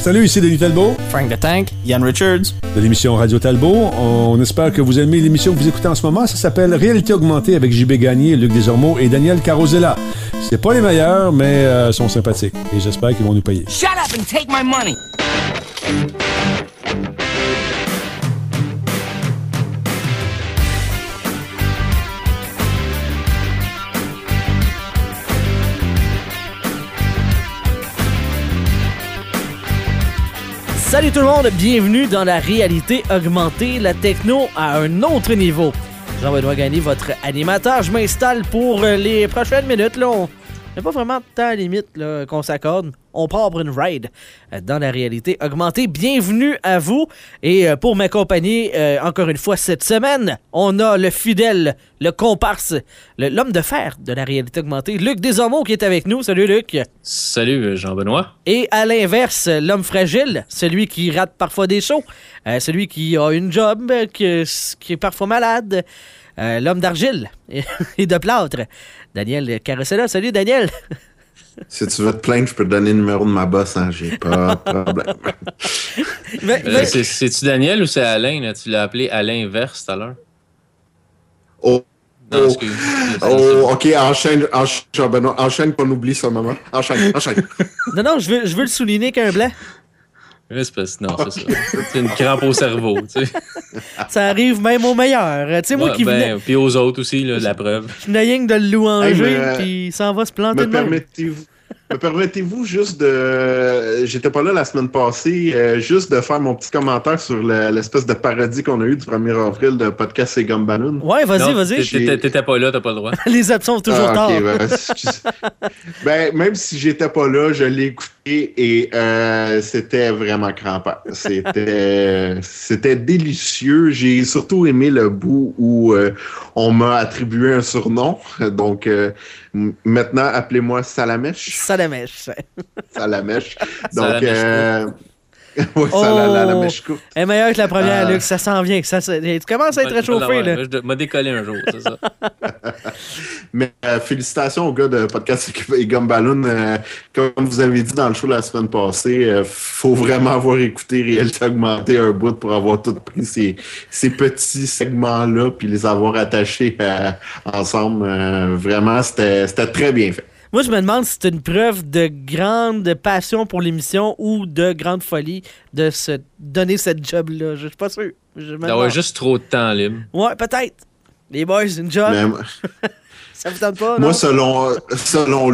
Salut, ici Denis Talbot. Frank the Tank. Yann Richards. De l'émission Radio Talbot. On espère que vous aimez l'émission que vous écoutez en ce moment. Ça s'appelle Réalité augmentée avec JB Gagné, Luc Desormeaux et Daniel Carosella. C'est pas les meilleurs, mais sont sympathiques. Et j'espère qu'ils vont nous payer. Shut up and take my money! Salut tout le monde, bienvenue dans la réalité augmentée, la techno à un autre niveau. Jean-Benoît Gagné, votre animateur. Je m'installe pour les prochaines minutes. Là, on n'a pas vraiment de temps limite là, qu'on s'accorde. On part pour une ride dans la réalité augmentée. Bienvenue à vous. Et pour m'accompagner encore une fois cette semaine, on a le fidèle, le comparse, l'homme de fer de la réalité augmentée, Luc Desormeaux qui est avec nous. Salut Luc. Salut Jean-Benoît. Et à l'inverse, l'homme fragile, celui qui rate parfois des shows, celui qui a une job, qui est parfois malade, l'homme d'argile et de plâtre, Daniel Carosella. Salut Daniel. Si tu veux te plaindre, je peux te donner le numéro de ma boss, hein, j'ai pas de problème. C'est-tu Daniel ou c'est Alain? Là? Tu l'as appelé Alain Verse tout à l'heure? Non, excuse. Ok, enchaîne qu'on oublie ce moment. Enchaîne. Non, je veux le souligner qu'un blanc. Non, c'est ça. C'est une crampe au cerveau, tu sais. Ça arrive même aux meilleurs. Tu sais, moi qui venais... Puis aux autres aussi, là, la preuve. Je venais rien que de le louanger, puis ça va se planter de même. Me permettez-vous juste de... J'étais pas là la semaine passée, juste de faire mon petit commentaire sur l'espèce de parodie qu'on a eu du 1er avril de Podcast et Gumballoon. Ouais, vas-y. T'étais pas là, t'as pas le droit. Les absents sont toujours tard. Même si j'étais pas là, je l'ai écouté et c'était vraiment crampant. C'était délicieux. J'ai surtout aimé le bout où on m'a attribué un surnom. Donc, maintenant, appelez-moi Salamèche. Salamèche. Donc, oui, la mèche courte. Elle est meilleure que la première, Luc. Ça s'en vient. Tu commences à être réchauffé, là. Je m'a décollé un jour, c'est ça. Mais félicitations aux gars de Podcast et Gumballoon. Comme vous avez dit dans le show la semaine passée, faut vraiment avoir écouté Réalité augmentée un bout pour avoir tout pris ces petits segments-là puis les avoir attachés ensemble. Vraiment, c'était très bien fait. Moi, je me demande si c'est une preuve de grande passion pour l'émission ou de grande folie de se donner cette job-là. Je suis pas sûr. D'avoir juste trop de temps libre. Ouais, peut-être. Les boys, une job. Ça vous tente pas, non? Moi, selon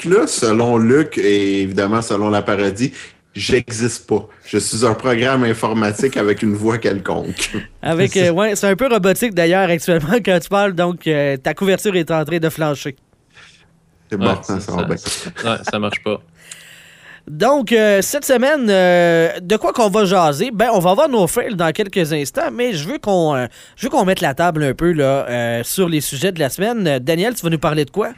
Luc et évidemment selon la parodie, j'existe pas. Je suis un programme informatique avec une voix quelconque. Ouais, c'est un peu robotique d'ailleurs actuellement quand tu parles, donc ta couverture est en train de flancher. C'est bon, ça va bien. Ouais, ça marche pas. Donc, cette semaine, de quoi qu'on va jaser? Ben, on va avoir nos fails dans quelques instants, mais je veux qu'on mette la table un peu là, sur les sujets de la semaine. Daniel, tu vas nous parler de quoi?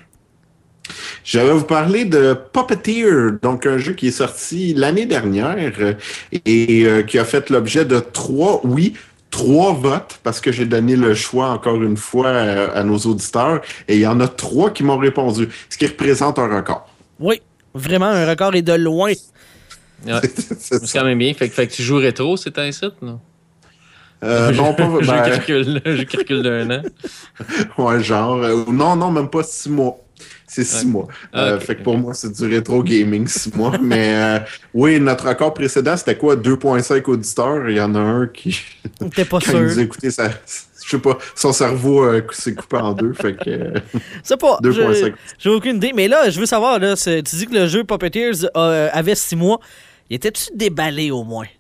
Je vais vous parler de Puppeteer, donc un jeu qui est sorti l'année dernière et qui a fait l'objet de trois votes, parce que j'ai donné le choix encore une fois à nos auditeurs, et il y en a 3 qui m'ont répondu, ce qui représente un record. Oui, vraiment un record et de loin. Ouais. C'est quand même bien. Fait que tu joues rétro, c'est un site, non? Non, pas... Je calcule d'un an. Ouais, genre... non, même pas 6 mois. C'est 6 mois. Fait que pour moi, c'est du rétro gaming, 6 mois. Mais oui, notre record précédent, c'était quoi? 2,5 auditeurs. Il y en a un qui... T'es pas sûr. Quand il nous a écouté, ça... Je sais pas, son cerveau s'est coupé en deux. Fait que... C'est pas... 2,5. J'ai aucune idée. Mais là, je veux savoir, là, tu dis que le jeu Puppeteers avait 6 mois. Il était-tu déballé au moins?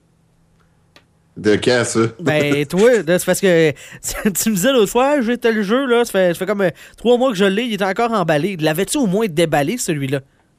De quoi, ça? Ben, toi, c'est parce que tu me disais l'autre fois, j'étais le jeu, là, ça fait comme 3 mois que je l'ai, il était encore emballé. L'avais-tu au moins déballé, celui-là?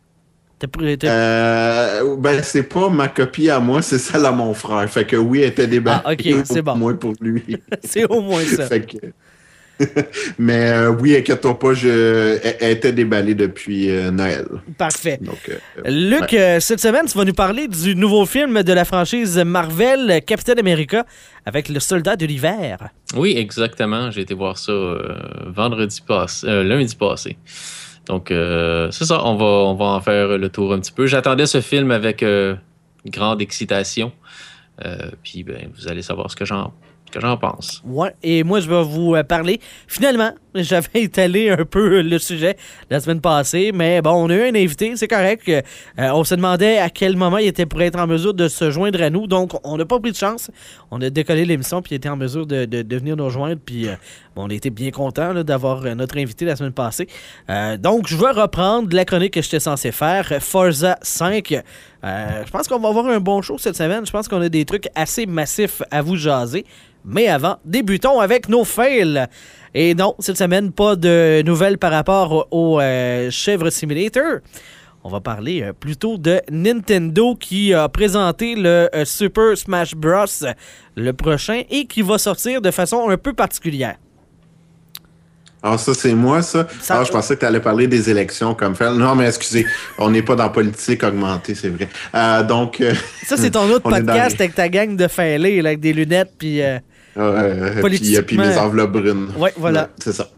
Ben, c'est pas ma copie à moi, c'est celle à mon frère. Fait que oui, elle était déballée. Ah, ok, c'est bon. Au moins pour lui. C'est au moins ça. Fait que... Mais oui, inquiète-toi pas, elle était déballée depuis Noël. Parfait. Donc, Luc, cette semaine, tu vas nous parler du nouveau film de la franchise Marvel, Captain America, avec le soldat de l'hiver. Oui, exactement. J'ai été voir ça lundi passé. Donc, c'est ça, on va en faire le tour un petit peu. J'attendais ce film avec grande excitation. Puis vous allez savoir ce que j'en pense. Ouais, et moi, je vais vous parler. Finalement, j'avais étalé un peu le sujet la semaine passée, mais bon, on a eu un invité, c'est correct. On se demandait à quel moment il était pour être en mesure de se joindre à nous, donc on n'a pas pris de chance. On a décollé l'émission, puis il était en mesure de venir nous rejoindre, puis on a été bien contents d'avoir notre invité la semaine passée. Donc, je vais reprendre la chronique que j'étais censé faire, Forza 5. Je pense qu'on va avoir un bon show cette semaine. Je pense qu'on a des trucs assez massifs à vous jaser. Mais avant, débutons avec nos fails. Et non, cette semaine, pas de nouvelles par rapport au Chèvre Simulator. On va parler plutôt de Nintendo qui a présenté le Super Smash Bros. Le prochain et qui va sortir de façon un peu particulière. Ah, ça, c'est moi, ça? Je pensais que tu allais parler des élections comme fait. Non, mais excusez, on n'est pas dans politique augmentée, c'est vrai. Donc... ça, c'est ton autre podcast avec ta gang de fêlés, avec des lunettes, puis... puis mes enveloppes brunes. Oui, voilà. Ouais, c'est ça.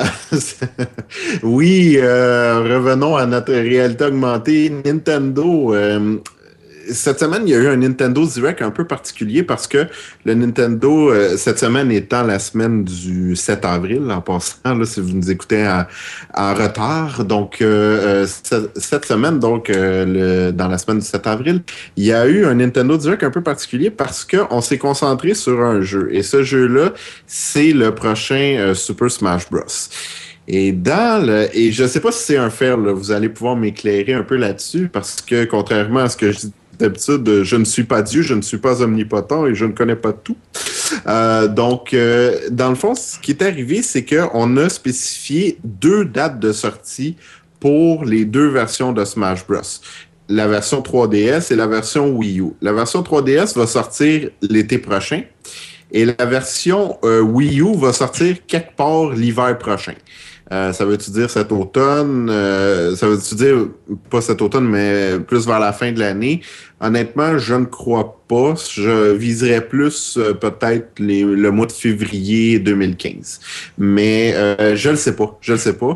Oui, revenons à notre réalité augmentée. Nintendo... cette semaine, il y a eu un Nintendo Direct un peu particulier parce que le Nintendo, cette semaine étant la semaine du 7 avril, en passant, là, si vous nous écoutez en retard. Donc, cette semaine, donc dans la semaine du 7 avril, il y a eu un Nintendo Direct un peu particulier parce qu'on s'est concentré sur un jeu. Et ce jeu-là, c'est le prochain Super Smash Bros. Et et je sais pas si c'est un fail, là, vous allez pouvoir m'éclairer un peu là-dessus parce que contrairement à ce que je dis d'habitude, je ne suis pas Dieu, je ne suis pas omnipotent et je ne connais pas tout. Donc, dans le fond, ce qui est arrivé, c'est qu'on a spécifié 2 dates de sortie pour les 2 versions de Smash Bros. La version 3DS et la version Wii U. La version 3DS va sortir l'été prochain et la version Wii U va sortir quelque part l'hiver prochain. Ça veut-tu dire cet automne? Ça veut-tu dire, pas cet automne, mais plus vers la fin de l'année? Honnêtement, je ne crois pas. Je viserais plus peut-être le mois de février 2015. Mais je le sais pas.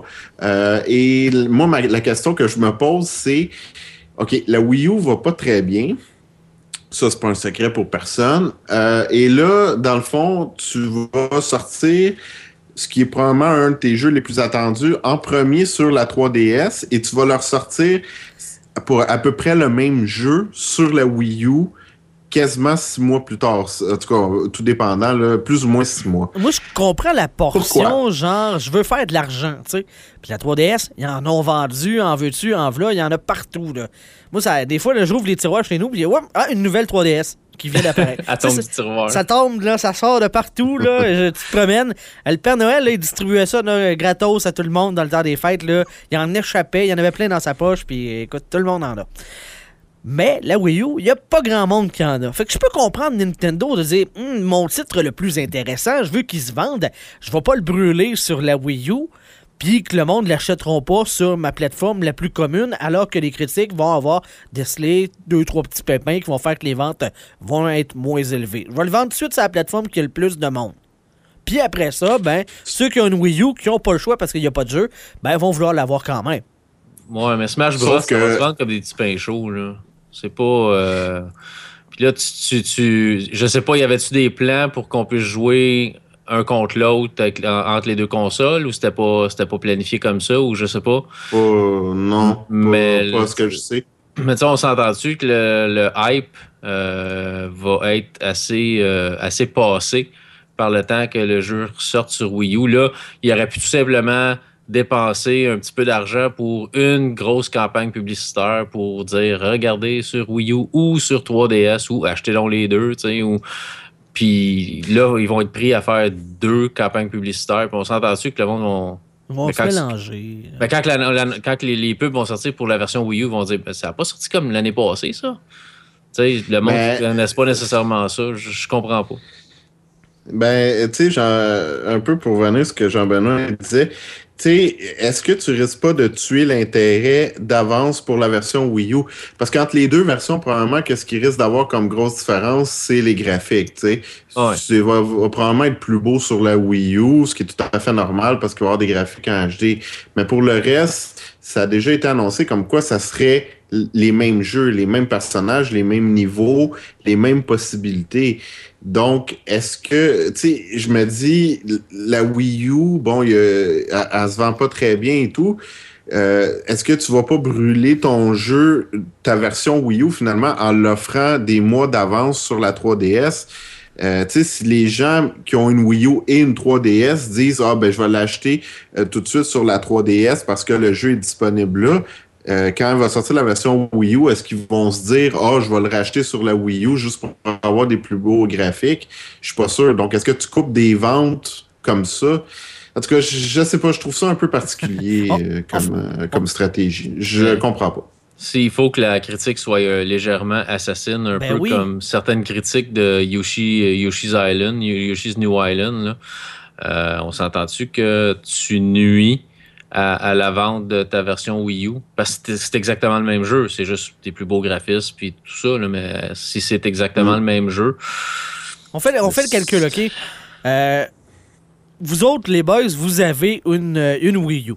Et moi, la question que je me pose, c'est, OK, la Wii U va pas très bien. Ça, c'est pas un secret pour personne. Et là, dans le fond, tu vas sortir ce qui est probablement un de tes jeux les plus attendus en premier sur la 3DS et tu vas leur sortir pour à peu près le même jeu sur la Wii U quasiment 6 mois plus tard. En tout cas, tout dépendant, là, plus ou moins 6 mois. Moi, je comprends la portion, Pourquoi? genre, je veux faire de l'argent, tu sais. Puis la 3DS, ils en ont vendu, en veux-tu, en v'là, il y en a partout, là. Moi, des fois, là, j'ouvre les tiroirs chez nous, puis une nouvelle 3DS qui vient d'apparaître. Elle tombe du tiroir. Ça tombe, là, ça sort de partout, là. Tu te promènes. Le Père Noël, là, il distribuait ça, là, gratos à tout le monde dans le temps des fêtes, là. Il en échappait, il y en avait plein dans sa poche, puis écoute, tout le monde en a. Mais la Wii U, il n'y a pas grand monde qui en a. Fait que je peux comprendre Nintendo de dire mon titre le plus intéressant, je veux qu'il se vende, je vais pas le brûler sur la Wii U, puis que le monde ne l'achètera pas sur ma plateforme la plus commune, alors que les critiques vont avoir décelé 2-3 petits pépins qui vont faire que les ventes vont être moins élevées. Je vais le vendre tout de suite sur la plateforme qui a le plus de monde. Puis après ça, ceux qui ont une Wii U, qui n'ont pas le choix parce qu'il n'y a pas de jeu, vont vouloir l'avoir quand même. Ouais, mais Smash Bros, ça va se vendre comme des petits pains chauds, là. C'est pas... Puis là, je sais pas, y avait-tu des plans pour qu'on puisse jouer un contre l'autre entre les 2 consoles ou c'était pas planifié comme ça ou je sais pas? Non, pas ce que je sais. Mais tu sais, on s'entend-tu que le hype va être assez passé par le temps que le jeu sorte sur Wii U? Là, il aurait pu tout simplement dépenser un petit peu d'argent pour une grosse campagne publicitaire pour dire regardez sur Wii U ou sur 3DS ou achetez-donc les deux, tu sais, puis là, ils vont être pris à faire 2 campagnes publicitaires. Puis on s'entend dessus que le monde vont se mélanger. Quand les pubs vont sortir pour la version Wii U, ils vont dire ça n'a pas sorti comme l'année passée, ça. Tu sais, le monde ne connaisse pas nécessairement ça. Je comprends pas. Tu sais, un peu pour revenir à ce que Jean-Benoît disait, tu sais, est-ce que tu risques pas de tuer l'intérêt d'avance pour la version Wii U? Parce qu'entre les 2 versions, probablement, qu'est-ce qui risque d'avoir comme grosse différence, c'est les graphiques, tu sais. Ouais. Ça va probablement être plus beau sur la Wii U, ce qui est tout à fait normal parce qu'il va y avoir des graphiques en HD. Mais pour le reste, ça a déjà été annoncé comme quoi ça serait les mêmes jeux, les mêmes personnages, les mêmes niveaux, les mêmes possibilités. Donc, est-ce que, tu sais, je me dis, la Wii U, bon, elle se vend pas très bien et tout. Est-ce que tu vas pas brûler ton jeu, ta version Wii U, finalement, en l'offrant des mois d'avance sur la 3DS? Tu sais, si les gens qui ont une Wii U et une 3DS disent « Ah, ben je vais l'acheter tout de suite sur la 3DS parce que le jeu est disponible là », quand elle va sortir la version Wii U, est-ce qu'ils vont se dire « Ah, je vais le racheter sur la Wii U juste pour avoir des plus beaux graphiques? » Je suis pas sûr. Donc, est-ce que tu coupes des ventes comme ça? En tout cas, je sais pas, je trouve ça un peu particulier comme stratégie. Je comprends pas. Il faut que la critique soit légèrement assassine, un peu comme certaines critiques de Yoshi's Island, Yoshi's New Island. Là. On s'entend-tu que tu nuis à la vente de ta version Wii U? Parce que c'est exactement le même jeu, c'est juste des plus beaux graphismes puis tout ça, là, mais si c'est exactement le même jeu... On fait le calcul, OK? Vous autres, les boys, vous avez une Wii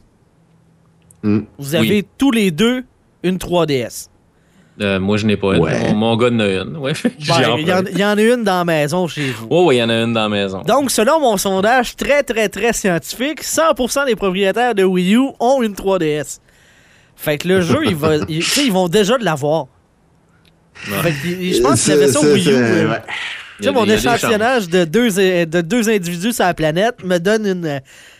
U. Vous avez tous les deux une 3DS. Moi, je n'ai pas une. Ouais. Mon gars en a une. Ouais. Il y en a une dans la maison chez vous. Oui, il y en a une dans la maison. Donc, selon mon sondage très, très, très scientifique, 100% des propriétaires de Wii U ont une 3DS. Fait que le jeu, ils vont déjà l'avoir. Ouais. Fait que je pense que la version Wii U... Tu sais, mon échantillonnage de deux individus sur la planète me donne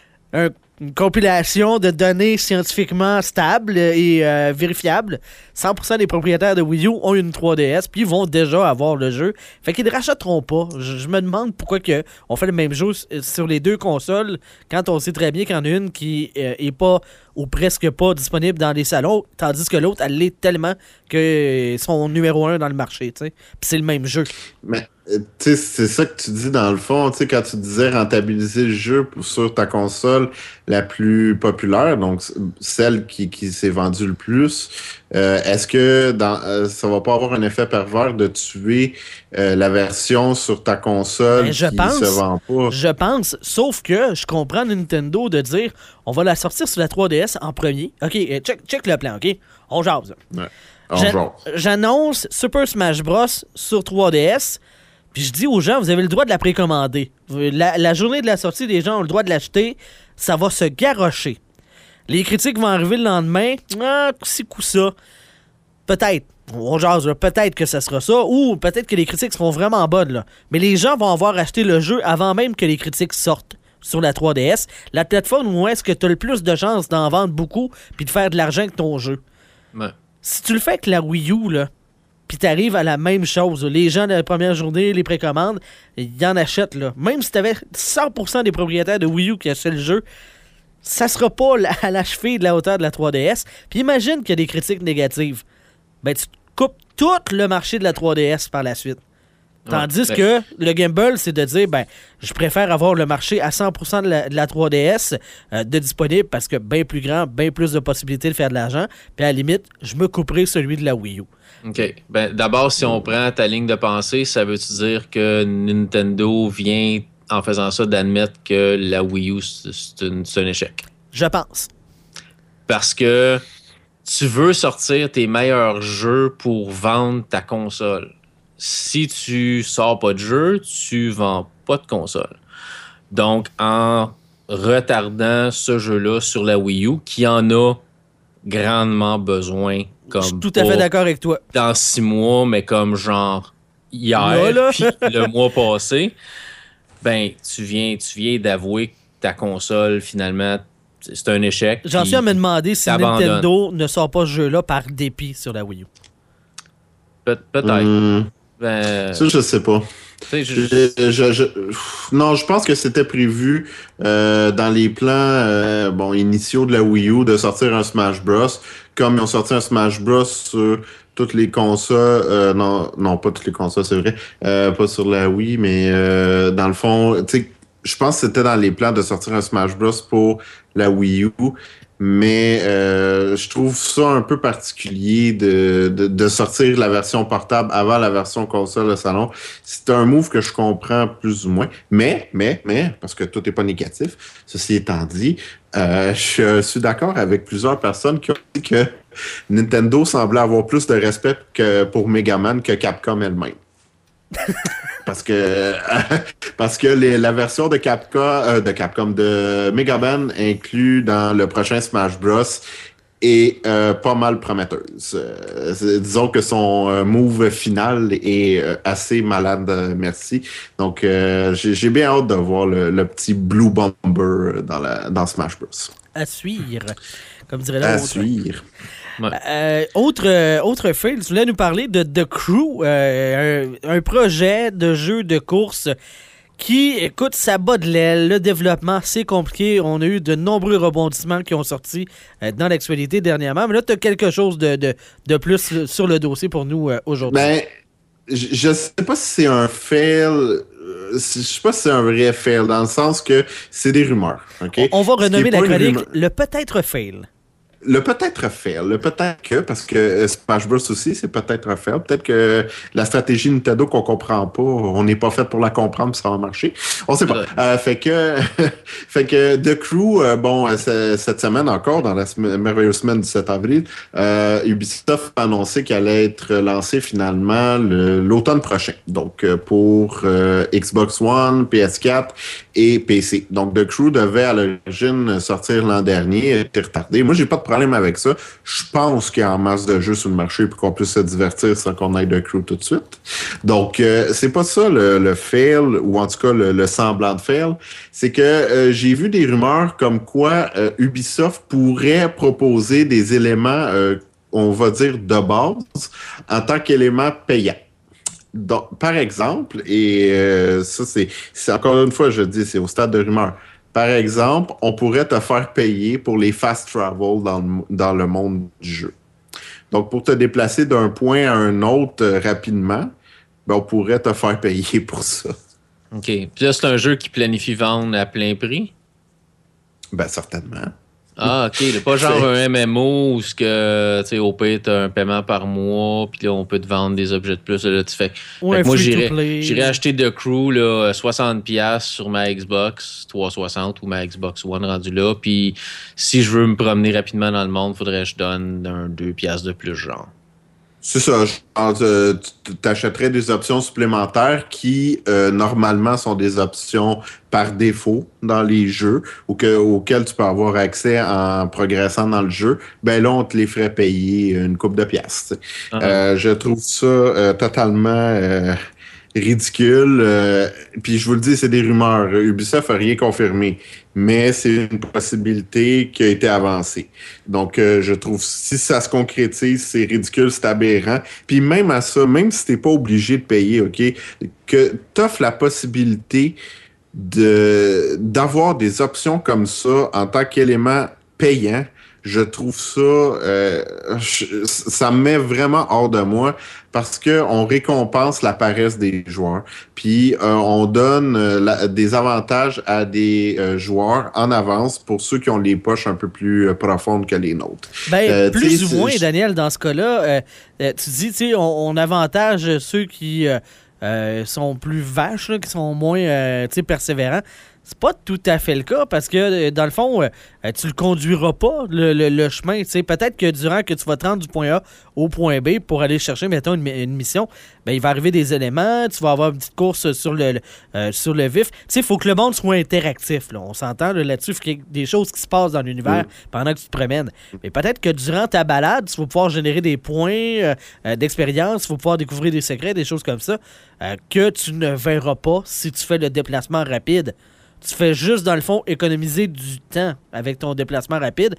une compilation de données scientifiquement stables et vérifiables. 100% des propriétaires de Wii U ont une 3DS, puis ils vont déjà avoir le jeu. Fait qu'ils ne rachèteront pas. Je me demande pourquoi on fait le même jeu sur les deux consoles quand on sait très bien qu'il y en a une qui est pas ou presque pas disponible dans les salons, tandis que l'autre, elle l'est tellement que sont numéro 1 dans le marché. T'sais. Puis c'est le même jeu. Mais tu sais, c'est ça que tu dis dans le fond, tu sais, quand tu disais rentabiliser le jeu sur ta console la plus populaire, donc celle qui s'est vendue le plus, est-ce que ça va pas avoir un effet pervers de tuer la version sur ta console qui se vend pas? Je pense, sauf que je comprends Nintendo de dire on va la sortir sur la 3DS en premier. OK, check le plan, OK? On jase. Ouais, j'annonce Super Smash Bros. Sur 3DS. Puis je dis aux gens, vous avez le droit de la précommander. La journée de la sortie, les gens ont le droit de l'acheter. Ça va se garrocher. Les critiques vont arriver le lendemain. C'est coup ça. Peut-être. On jase, là. Peut-être que ça sera ça. Ou peut-être que les critiques seront vraiment bonnes. Là. Mais les gens vont avoir acheté le jeu avant même que les critiques sortent sur la 3DS. La plateforme où est-ce que tu as le plus de chances d'en vendre beaucoup puis de faire de l'argent avec ton jeu. Ouais. Si tu le fais avec la Wii U, là, puis t'arrives à la même chose. Les gens de la première journée, les précommandes, ils en achètent. Là. Même si t'avais 100% des propriétaires de Wii U qui achètent le jeu, ça sera pas à la cheville de la hauteur de la 3DS. Puis imagine qu'il y a des critiques négatives. Ben, tu coupes tout le marché de la 3DS par la suite. Tandis que le gamble, c'est de dire, ben, je préfère avoir le marché à 100% de la 3DS de disponible parce que bien plus grand, bien plus de possibilités de faire de l'argent. Puis à la limite, je me couperai celui de la Wii U. OK. Ben, d'abord, si on prend ta ligne de pensée, ça veut-tu dire que Nintendo vient, en faisant ça, d'admettre que la Wii U, c'est un échec? Je pense. Parce que tu veux sortir tes meilleurs jeux pour vendre ta console. Si tu sors pas de jeu, tu vends pas de console. Donc, en retardant ce jeu-là sur la Wii U, qui en a grandement besoin, comme je suis tout à fait d'accord avec toi. Dans 6 mois, mais comme genre hier, puis le mois passé, ben, tu viens d'avouer que ta console, finalement, c'est un échec. J'en suis à me demander si Nintendo ne sort pas ce jeu-là par dépit sur la Wii U. Peut-être. Ça, je sais pas. Non, je pense que c'était prévu dans les plans initiaux de la Wii U de sortir un Smash Bros. Comme ils ont sorti un Smash Bros. Sur toutes les consoles. Non, pas toutes les consoles, c'est vrai. Pas sur la Wii, mais dans le fond, tu sais, je pense que c'était dans les plans de sortir un Smash Bros. Pour la Wii U. mais je trouve ça un peu particulier de sortir la version portable avant la version console de salon. C'est un move que je comprends plus ou moins, mais, parce que tout n'est pas négatif, ceci étant dit, je suis d'accord avec plusieurs personnes qui ont dit que Nintendo semblait avoir plus de respect pour Mega Man que Capcom elle-même. Parce que la version de Capcom de Mega Man inclus dans le prochain Smash Bros est pas mal prometteuse. Disons que son move final est assez malade, merci. Donc j'ai bien hâte de voir le petit Blue Bomber dans Smash Bros. À suivre, comme dirait l'autre. À suivre. Ouais. Autre fail, tu voulais nous parler de The Crew, un projet de jeu de course qui, écoute, ça bat de l'aile. Le développement, c'est compliqué. On a eu de nombreux rebondissements qui ont sorti dans l'actualité dernièrement. Mais là, tu as quelque chose de plus sur le dossier pour nous aujourd'hui. Ben, je sais pas si c'est un fail. Je sais pas si c'est un vrai fail, dans le sens que c'est des rumeurs. Okay? On va renommer la chronique le peut-être fail. Le peut-être fail, le peut-être que, parce que Smash Bros aussi, c'est peut-être un fail. Peut-être que la stratégie Nintendo qu'on comprend pas, on n'est pas fait pour la comprendre, puis ça va marcher. On sait pas. Fait que The Crew, cette semaine encore, dans la merveilleuse semaine du 7 avril, Ubisoft a annoncé qu'elle allait être lancée finalement l'automne prochain. Donc, pour Xbox One, PS4 et PC. Donc, The Crew devait à l'origine sortir l'an dernier, était retardé. Moi, j'ai pas de problème avec ça. Je pense qu'il y a en masse de jeux sur le marché pour qu'on puisse se divertir sans qu'on aille The Crew tout de suite. Donc, c'est pas ça le fail, ou en tout cas le semblant de fail. C'est que j'ai vu des rumeurs comme quoi Ubisoft pourrait proposer des éléments, on va dire, de base en tant qu'élément payant. Donc, par exemple, et ça, c'est encore une fois, je dis, c'est au stade de rumeur. Par exemple, on pourrait te faire payer pour les fast travel dans le monde du jeu. Donc, pour te déplacer d'un point à un autre rapidement, ben, on pourrait te faire payer pour ça. OK. Puis là, c'est un jeu qui planifie vendre à plein prix? Ben, certainement. Ah, OK. C'est pas genre un MMO où au pire, tu as un paiement par mois, puis là, on peut te vendre des objets de plus. Là, tu fais. Fait que moi, j'irais acheter The Crew là, 60$ sur ma Xbox 360 ou ma Xbox One rendue là. Puis si je veux me promener rapidement dans le monde, faudrait que je donne 2$ de plus, genre. C'est ça. Tu achèterais des options supplémentaires qui, normalement, sont des options par défaut dans les jeux auxquelles tu peux avoir accès en progressant dans le jeu. Ben là, on te les ferait payer une couple de piastres. Je trouve ça totalement ridicule. Puis je vous le dis, c'est des rumeurs. Ubisoft n'a rien confirmé. Mais c'est une possibilité qui a été avancée. Donc, je trouve, si ça se concrétise, c'est ridicule, c'est aberrant. Puis même à ça, même si t'es pas obligé de payer, OK, que t'offres la possibilité d'avoir des options comme ça en tant qu'élément payant, je trouve ça, ça me met vraiment hors de moi parce que on récompense la paresse des joueurs, puis on donne des avantages à des joueurs en avance pour ceux qui ont les poches un peu plus profondes que les nôtres. Ben, plus ou moins, Daniel, dans ce cas-là, tu dis, tu sais, on avantage ceux qui sont plus vaches, là, qui sont moins persévérants. C'est pas tout à fait le cas parce que, dans le fond, tu le conduiras pas, le chemin. Peut-être que durant que tu vas te rendre du point A au point B pour aller chercher, mettons, une mission, ben, il va arriver des éléments, tu vas avoir une petite course sur le vif. Il faut que le monde soit interactif. Là. On s'entend là-dessus, il faut qu'il y ait des choses qui se passent dans l'univers pendant que tu te promènes. Mais peut-être que durant ta balade, tu vas pouvoir générer des points d'expérience, tu vas pouvoir découvrir des secrets, des choses comme ça, que tu ne verras pas si tu fais le déplacement rapide. Tu fais juste, dans le fond, économiser du temps avec ton déplacement rapide.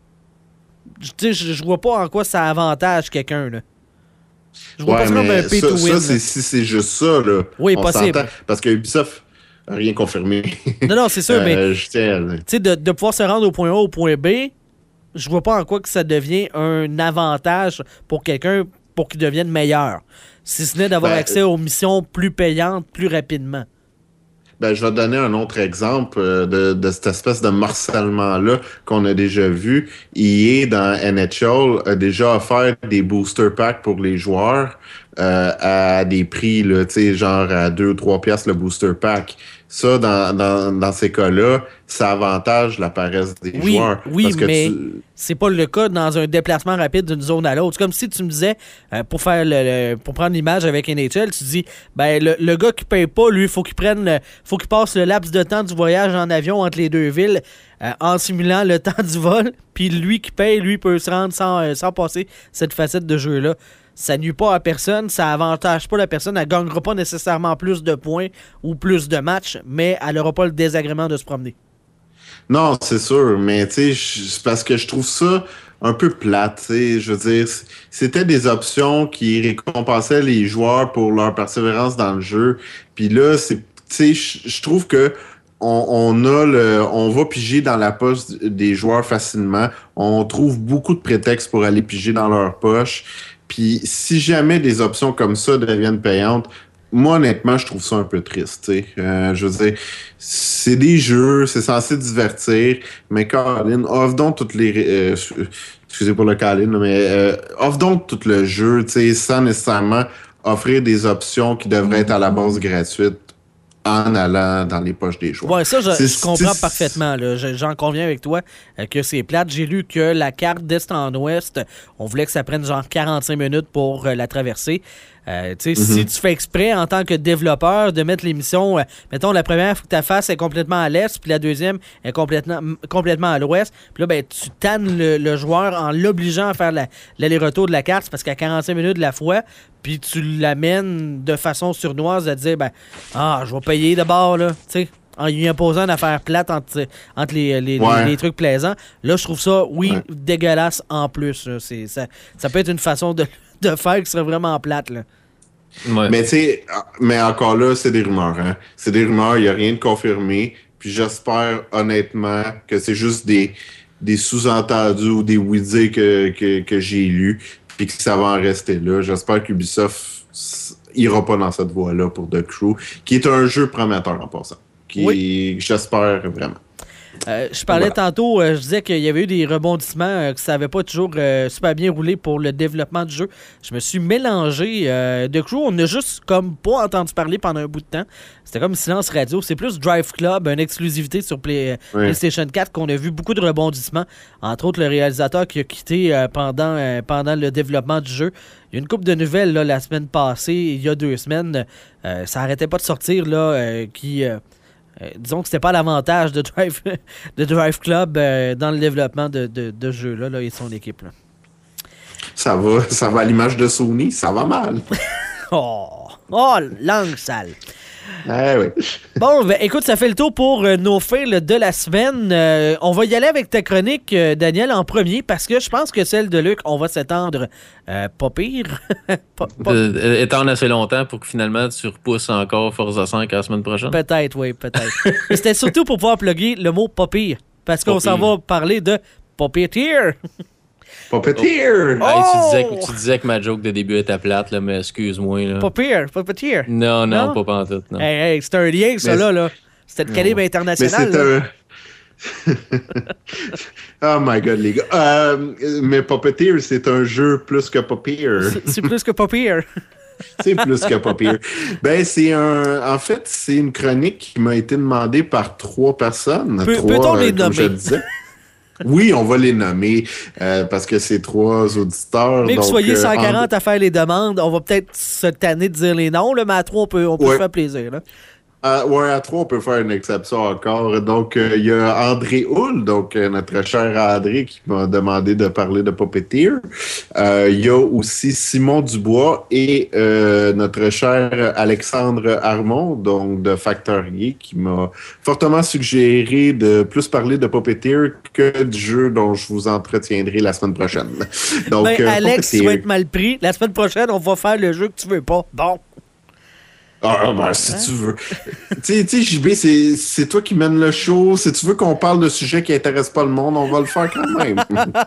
Je vois pas en quoi ça avantage quelqu'un, là. Je vois pas ça comme un pay to win. Ça, c'est juste ça, là. Oui, possible. Parce que Ubisoft n'a rien confirmé. Non, c'est sûr, mais de pouvoir se rendre au point A au point B, je vois pas en quoi que ça devient un avantage pour quelqu'un pour qu'il devienne meilleur. Si ce n'est d'avoir accès aux missions plus payantes plus rapidement. Ben, je vais donner un autre exemple de cette espèce de morcellement-là qu'on a déjà vu. EA dans NHL a déjà offert des booster packs pour les joueurs à des prix, là, tu sais, genre à 2 ou 3 piastres le booster pack. Ça, dans ces cas-là, ça avantage la paresse des joueurs. Oui, parce que mais c'est pas le cas dans un déplacement rapide d'une zone à l'autre. C'est comme si tu me disais, pour prendre l'image avec NHL, tu dis, ben le gars qui paye pas, lui, faut qu'il passe le laps de temps du voyage en avion entre les deux villes en simulant le temps du vol, puis lui qui paye, lui, peut se rendre sans passer cette facette de jeu-là. Ça nuit pas à personne, ça avantage pas la personne, elle gagnera pas nécessairement plus de points ou plus de matchs, mais elle aura pas le désagrément de se promener. Non, c'est sûr, mais tu sais, c'est parce que je trouve ça un peu plate, tu sais, je veux dire, c'était des options qui récompensaient les joueurs pour leur persévérance dans le jeu, puis là, tu sais, je trouve que on va piger dans la poche des joueurs facilement, on trouve beaucoup de prétextes pour aller piger dans leur poche. Puis si jamais des options comme ça deviennent payantes, moi, honnêtement, je trouve ça un peu triste. Je veux dire, c'est des jeux, c'est censé divertir, mais Colin, offre donc toutes les... excusez pour le Colin, mais offre donc tout le jeu, sans nécessairement offrir des options qui devraient être à la base gratuites en allant dans les poches des joueurs. Ouais, ça, je comprends parfaitement. Là. J'en conviens avec toi que c'est plate. J'ai lu que la carte d'est en ouest, on voulait que ça prenne genre 45 minutes pour la traverser. Si tu fais exprès en tant que développeur de mettre l'émission, mettons la première, il faut que ta face est complètement à l'est, puis la deuxième est complètement à l'ouest. Puis là, ben, tu tannes le joueur en l'obligeant à faire l'aller-retour de la carte, parce qu'à 45 minutes de la fois, puis tu l'amènes de façon sournoise à dire, je vais payer d'abord, là, tu sais, en lui imposant une affaire plate entre les trucs plaisants. Là, je trouve ça, dégueulasse en plus. Là. Ça peut être une façon de faire qui serait vraiment plate, là. Ouais. Mais encore là, c'est des rumeurs, hein. C'est des rumeurs, il n'y a rien de confirmé. Puis j'espère honnêtement que c'est juste des sous-entendus ou des oui-dire que j'ai lus, puis que ça va en rester là. J'espère qu'Ubisoft ira pas dans cette voie-là pour The Crew, qui est un jeu prometteur en passant. J'espère vraiment. Je parlais tantôt, je disais qu'il y avait eu des rebondissements, que ça n'avait pas toujours super bien roulé pour le développement du jeu. Je me suis mélangé. The Crew, on n'a juste comme pas entendu parler pendant un bout de temps. C'était comme silence radio. C'est plus Drive Club, une exclusivité sur PlayStation 4 qu'on a vu beaucoup de rebondissements. Entre autres, le réalisateur qui a quitté pendant le développement du jeu. Il y a une couple de nouvelles là, la semaine passée, il y a 2 semaines. Ça n'arrêtait pas de sortir là, disons que c'était pas l'avantage de Drive Club dans le développement de ce jeu-là et son équipe. Là. Ça va à l'image de Sony, ça va mal. oh, langue sale. Oui. Bon, écoute, ça fait le tour pour nos fails de la semaine. On va y aller avec ta chronique, Daniel, en premier, parce que je pense que celle de Luc, on va s'étendre pas pire. Étendre assez longtemps pour que finalement tu repousses encore Forza 5 la semaine prochaine? Peut-être, oui, peut-être. Mais c'était surtout pour pouvoir plugger le mot pas pire, parce qu'on s'en va parler de Puppeteer. Puppeteer! Tu disais que ma joke de début était plate, là, mais excuse-moi. Là. Puppeteer. Non, pas pantoute. Non. Hey, c'est un lien, ça, là. C'était de calibre international. Oh my God, les gars. Mais Puppeteer, c'est un jeu plus que Puppeteer. C'est plus que Puppeteer. C'est plus que Puppeteer. En fait, c'est une chronique qui m'a été demandée par 3 personnes. Peut-on les nommer? Je disais. Oui, on va les nommer parce que c'est 3 auditeurs. Mais que donc, vous soyez 140 à faire les demandes, on va peut-être se tanner de dire les noms, là, mais à 3, on peut se faire plaisir. Là. À 3, on peut faire une exception encore. Donc, il y a André Hull, donc notre cher André, qui m'a demandé de parler de Puppeteer. Il y a aussi Simon Dubois et notre cher Alexandre Armand, donc de Factorier, qui m'a fortement suggéré de plus parler de Puppeteer que du jeu dont je vous entretiendrai la semaine prochaine. Donc, Alex, tu vas être mal pris. La semaine prochaine, on va faire le jeu que tu veux pas. Bon. Si tu veux. Tu sais, JB, c'est toi qui mène le show. Si tu veux qu'on parle de sujets qui intéressent pas le monde, on va le faire quand même.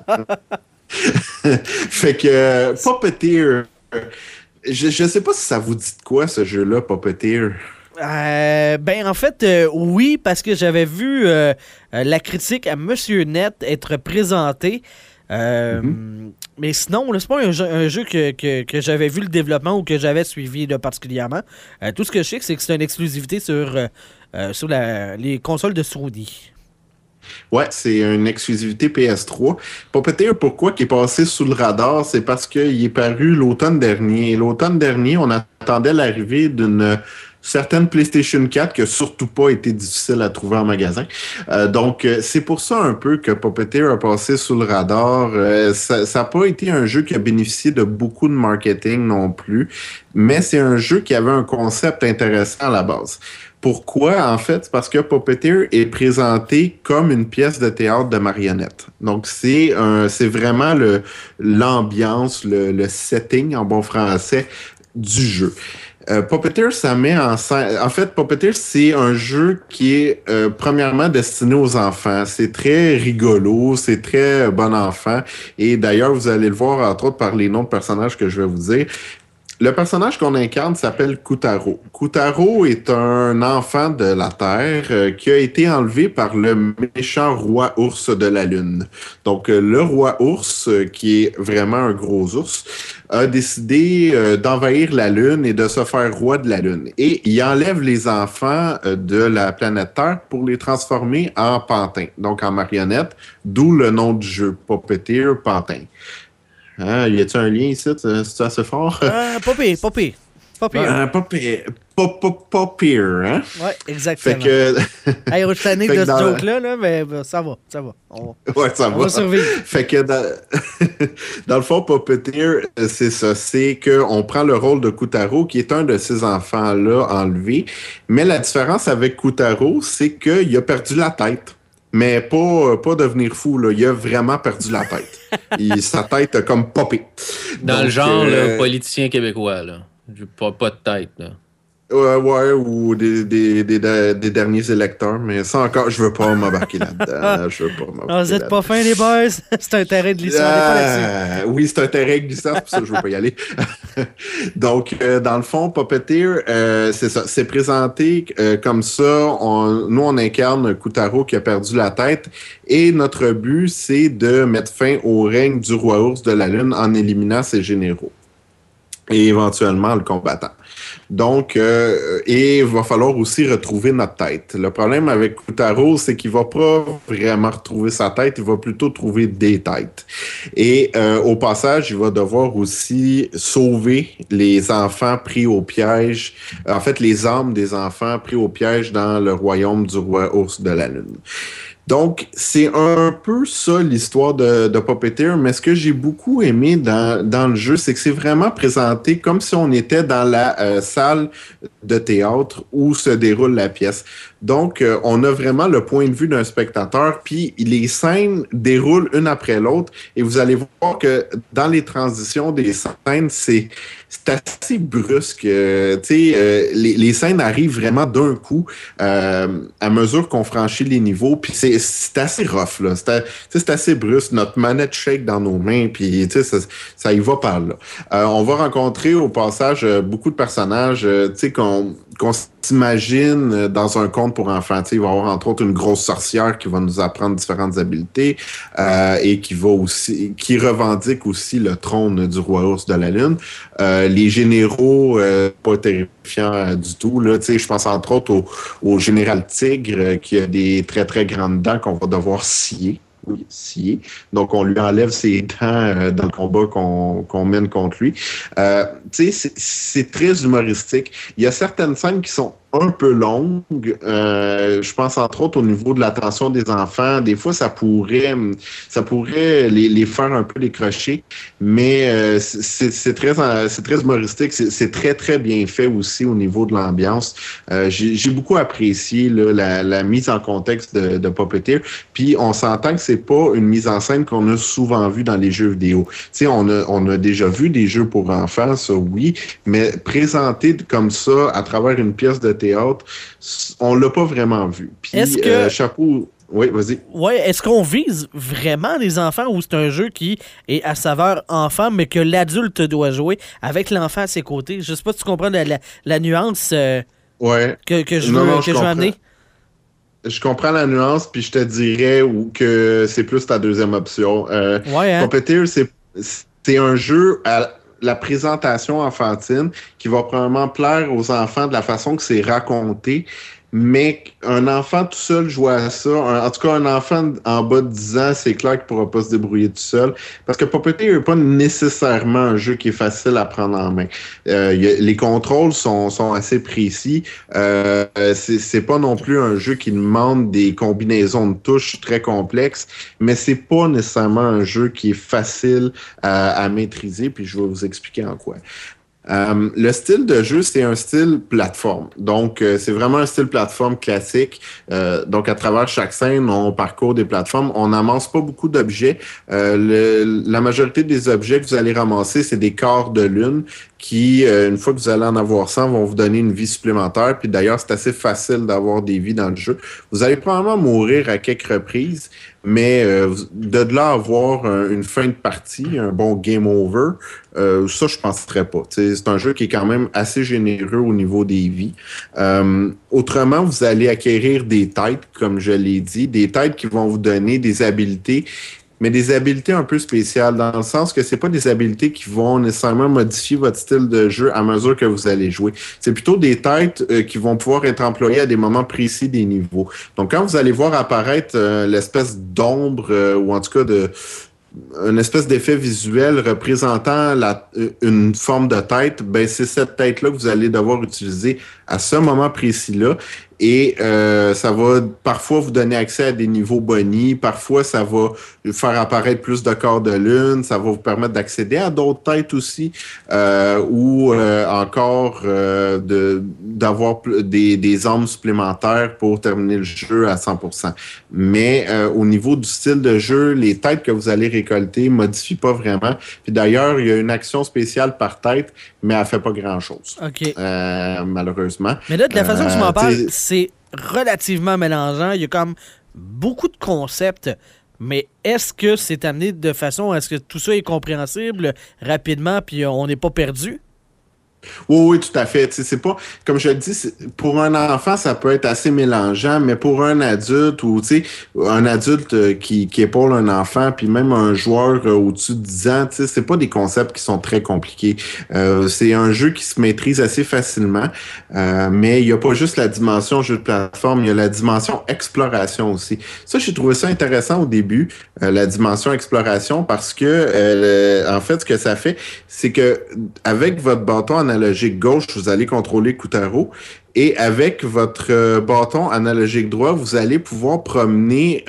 Fait que Puppeteer, je sais pas si ça vous dit de quoi, ce jeu-là, Puppeteer. En fait, oui, parce que j'avais vu la critique à Monsieur Net être présentée. Mais sinon, là, c'est pas un jeu que j'avais vu le développement ou que j'avais suivi là, particulièrement. Tout ce que je sais, c'est que c'est une exclusivité sur les consoles de Sony. Ouais, c'est une exclusivité PS3. Puppeteer, pourquoi qui est passé sous le radar, c'est parce qu'il est paru l'automne dernier. L'automne dernier, on attendait l'arrivée d'une certaine PlayStation 4 qui n'a surtout pas été difficile à trouver en magasin. Donc, c'est pour ça un peu que Puppeteer a passé sous le radar. Ça n'a pas été un jeu qui a bénéficié de beaucoup de marketing non plus, mais c'est un jeu qui avait un concept intéressant à la base. Pourquoi? En fait, c'est parce que Puppeteer est présenté comme une pièce de théâtre de marionnettes. Donc, c'est vraiment l'ambiance, le setting en bon français du jeu. Puppeteer, ça met en scène... En fait, Puppeteer, c'est un jeu qui est premièrement destiné aux enfants. C'est très rigolo, c'est très bon enfant. Et d'ailleurs, vous allez le voir, entre autres, par les noms de personnages que je vais vous dire. Le personnage qu'on incarne s'appelle Kutaro. Kutaro est un enfant de la Terre qui a été enlevé par le méchant roi ours de la Lune. Donc, le roi ours, qui est vraiment un gros ours, a décidé d'envahir la Lune et de se faire roi de la Lune. Et il enlève les enfants de la planète Terre pour les transformer en pantins, donc en marionnettes, d'où le nom du jeu, Puppeteer Pantin. Hein, y a-t-il un lien ici? C'est assez fort? Pas pire. Puppeteer, hein? Ouais, exactement. Fait que... Hey, je suis de ce joke-là, mais ça va. Ouais, ça va. On va survivre. Fait que dans le fond, Puppeteer, c'est ça. C'est qu'on prend le rôle de Kutaro, qui est un de ces enfants-là enlevés. Mais la différence avec Kutaro, c'est qu'il a perdu la tête. Mais pas devenir fou, là. Il a vraiment perdu la tête. Sa tête a comme popé. Dans le genre, le politicien québécois, là. Pas de tête, là. Ouais, ou des derniers électeurs, mais ça encore, je veux pas m'embarquer là-dedans. Vous êtes pas fins, les boys? C'est un terrain de glissade. Oui, c'est un terrain de glissade, c'est pour ça que je veux pas y aller. Donc, dans le fond, Puppeteer, c'est ça, c'est présenté comme ça. Nous, on incarne Kutaro qui a perdu la tête, et notre but, c'est de mettre fin au règne du roi ours de la Lune en éliminant ses généraux et éventuellement le combattant. Donc, et il va falloir aussi retrouver notre tête. Le problème avec Kutaro, c'est qu'il va pas vraiment retrouver sa tête, il va plutôt trouver des têtes. Et au passage, il va devoir aussi sauver les enfants pris au piège, en fait, les âmes des enfants pris au piège dans le royaume du roi ours de la Lune. Donc, c'est un peu ça l'histoire de Puppeteer, mais ce que j'ai beaucoup aimé dans le jeu, c'est que c'est vraiment présenté comme si on était dans la salle de théâtre où se déroule la pièce. Donc, on a vraiment le point de vue d'un spectateur, puis les scènes déroulent une après l'autre, et vous allez voir que dans les transitions des scènes, c'est assez brusque. Les scènes arrivent vraiment d'un coup à mesure qu'on franchit les niveaux, puis c'est assez rough, là. C'est assez brusque. Notre manette shake dans nos mains, puis ça y va par là. On va rencontrer au passage beaucoup de personnages qu'on s'imagine dans un conte pour enfants. Il va y avoir entre autres une grosse sorcière qui va nous apprendre différentes habiletés et qui revendique aussi le trône du roi ours de la Lune. Les généraux, pas terrifiants du tout. Je pense entre autres au général Tigre qui a des très très grandes dents qu'on va devoir scier. Oui, scier. Donc, on lui enlève ses dents dans le combat qu'on mène contre lui. C'est très humoristique. Il y a certaines scènes qui sont un peu longues. Je pense entre autres au niveau de l'attention des enfants. Des fois, ça pourrait les faire un peu décrocher, mais c'est très humoristique. C'est très, très bien fait aussi au niveau de l'ambiance. J'ai beaucoup apprécié là, la mise en contexte de Puppeteer. Puis, on s'entend que c'est pas une mise en scène qu'on a souvent vue dans les jeux vidéo. On a déjà vu des jeux pour enfants, ça oui, mais présenté comme ça à travers une pièce de théâtre, on l'a pas vraiment vu. Puis, chapeau... Oui, vas-y. Ouais, est-ce qu'on vise vraiment les enfants ou c'est un jeu qui est à saveur enfant, mais que l'adulte doit jouer avec l'enfant à ses côtés? Je sais pas si tu comprends la nuance que je veux amener? Je comprends la nuance, puis je te dirais que c'est plus ta deuxième option. Puppeteer, c'est un jeu à la présentation enfantine qui va probablement plaire aux enfants de la façon que c'est raconté, mais un enfant tout seul jouer à ça, en tout cas un enfant en bas de 10 ans, c'est clair qu'il ne pourra pas se débrouiller tout seul, parce que Puppeteer n'est pas nécessairement un jeu qui est facile à prendre en main. Les contrôles sont assez précis. C'est pas non plus un jeu qui demande des combinaisons de touches très complexes, mais c'est pas nécessairement un jeu qui est facile à maîtriser, puis je vais vous expliquer en quoi. Le style de jeu, c'est un style plateforme. Donc, c'est vraiment un style plateforme classique. Donc, à travers chaque scène, on parcourt des plateformes. On n'amasse pas beaucoup d'objets. La majorité des objets que vous allez ramasser, c'est des corps de lune qui, une fois que vous allez en avoir 100, vont vous donner une vie supplémentaire. Puis d'ailleurs, c'est assez facile d'avoir des vies dans le jeu. Vous allez probablement mourir à quelques reprises, mais de là à avoir une fin de partie, un bon game over, ça, je ne penserais pas. T'sais, c'est un jeu qui est quand même assez généreux au niveau des vies. Autrement, vous allez acquérir des têtes, comme je l'ai dit, des têtes qui vont vous donner des habiletés, mais des habiletés un peu spéciales, dans le sens que c'est pas des habiletés qui vont nécessairement modifier votre style de jeu à mesure que vous allez jouer. C'est plutôt des têtes qui vont pouvoir être employées à des moments précis des niveaux. Donc, quand vous allez voir apparaître l'espèce d'ombre, ou en tout cas une espèce d'effet visuel représentant une forme de tête, ben c'est cette tête-là que vous allez devoir utiliser à ce moment précis-là. Et ça va parfois vous donner accès à des niveaux bonus, parfois ça va faire apparaître plus de corps de lune, ça va vous permettre d'accéder à d'autres têtes aussi, ou encore d'avoir des armes supplémentaires pour terminer le jeu à 100%. Mais au niveau du style de jeu, les têtes que vous allez récolter modifient pas vraiment. Puis d'ailleurs, il y a une action spéciale par tête, mais elle fait pas grand-chose. OK. Malheureusement. Mais là, de la façon que tu m'en parles, c'est relativement mélangeant. Il y a comme beaucoup de concepts, mais est-ce que c'est amené de façon à ce que tout ça est compréhensible rapidement puis on n'est pas perdu? Oui, tout à fait. C'est pas, comme je le dis, pour un enfant, ça peut être assez mélangeant, mais pour un adulte ou un adulte qui épaule un enfant, puis même un joueur au-dessus de 10 ans, c'est pas des concepts qui sont très compliqués. C'est un jeu qui se maîtrise assez facilement, mais il n'y a pas juste la dimension jeu de plateforme, il y a la dimension exploration aussi. Ça, j'ai trouvé ça intéressant au début, la dimension exploration, parce que en fait, ce que ça fait, c'est que avec votre bâton analogique gauche, vous allez contrôler Kutaro, et avec votre bâton analogique droit, vous allez pouvoir promener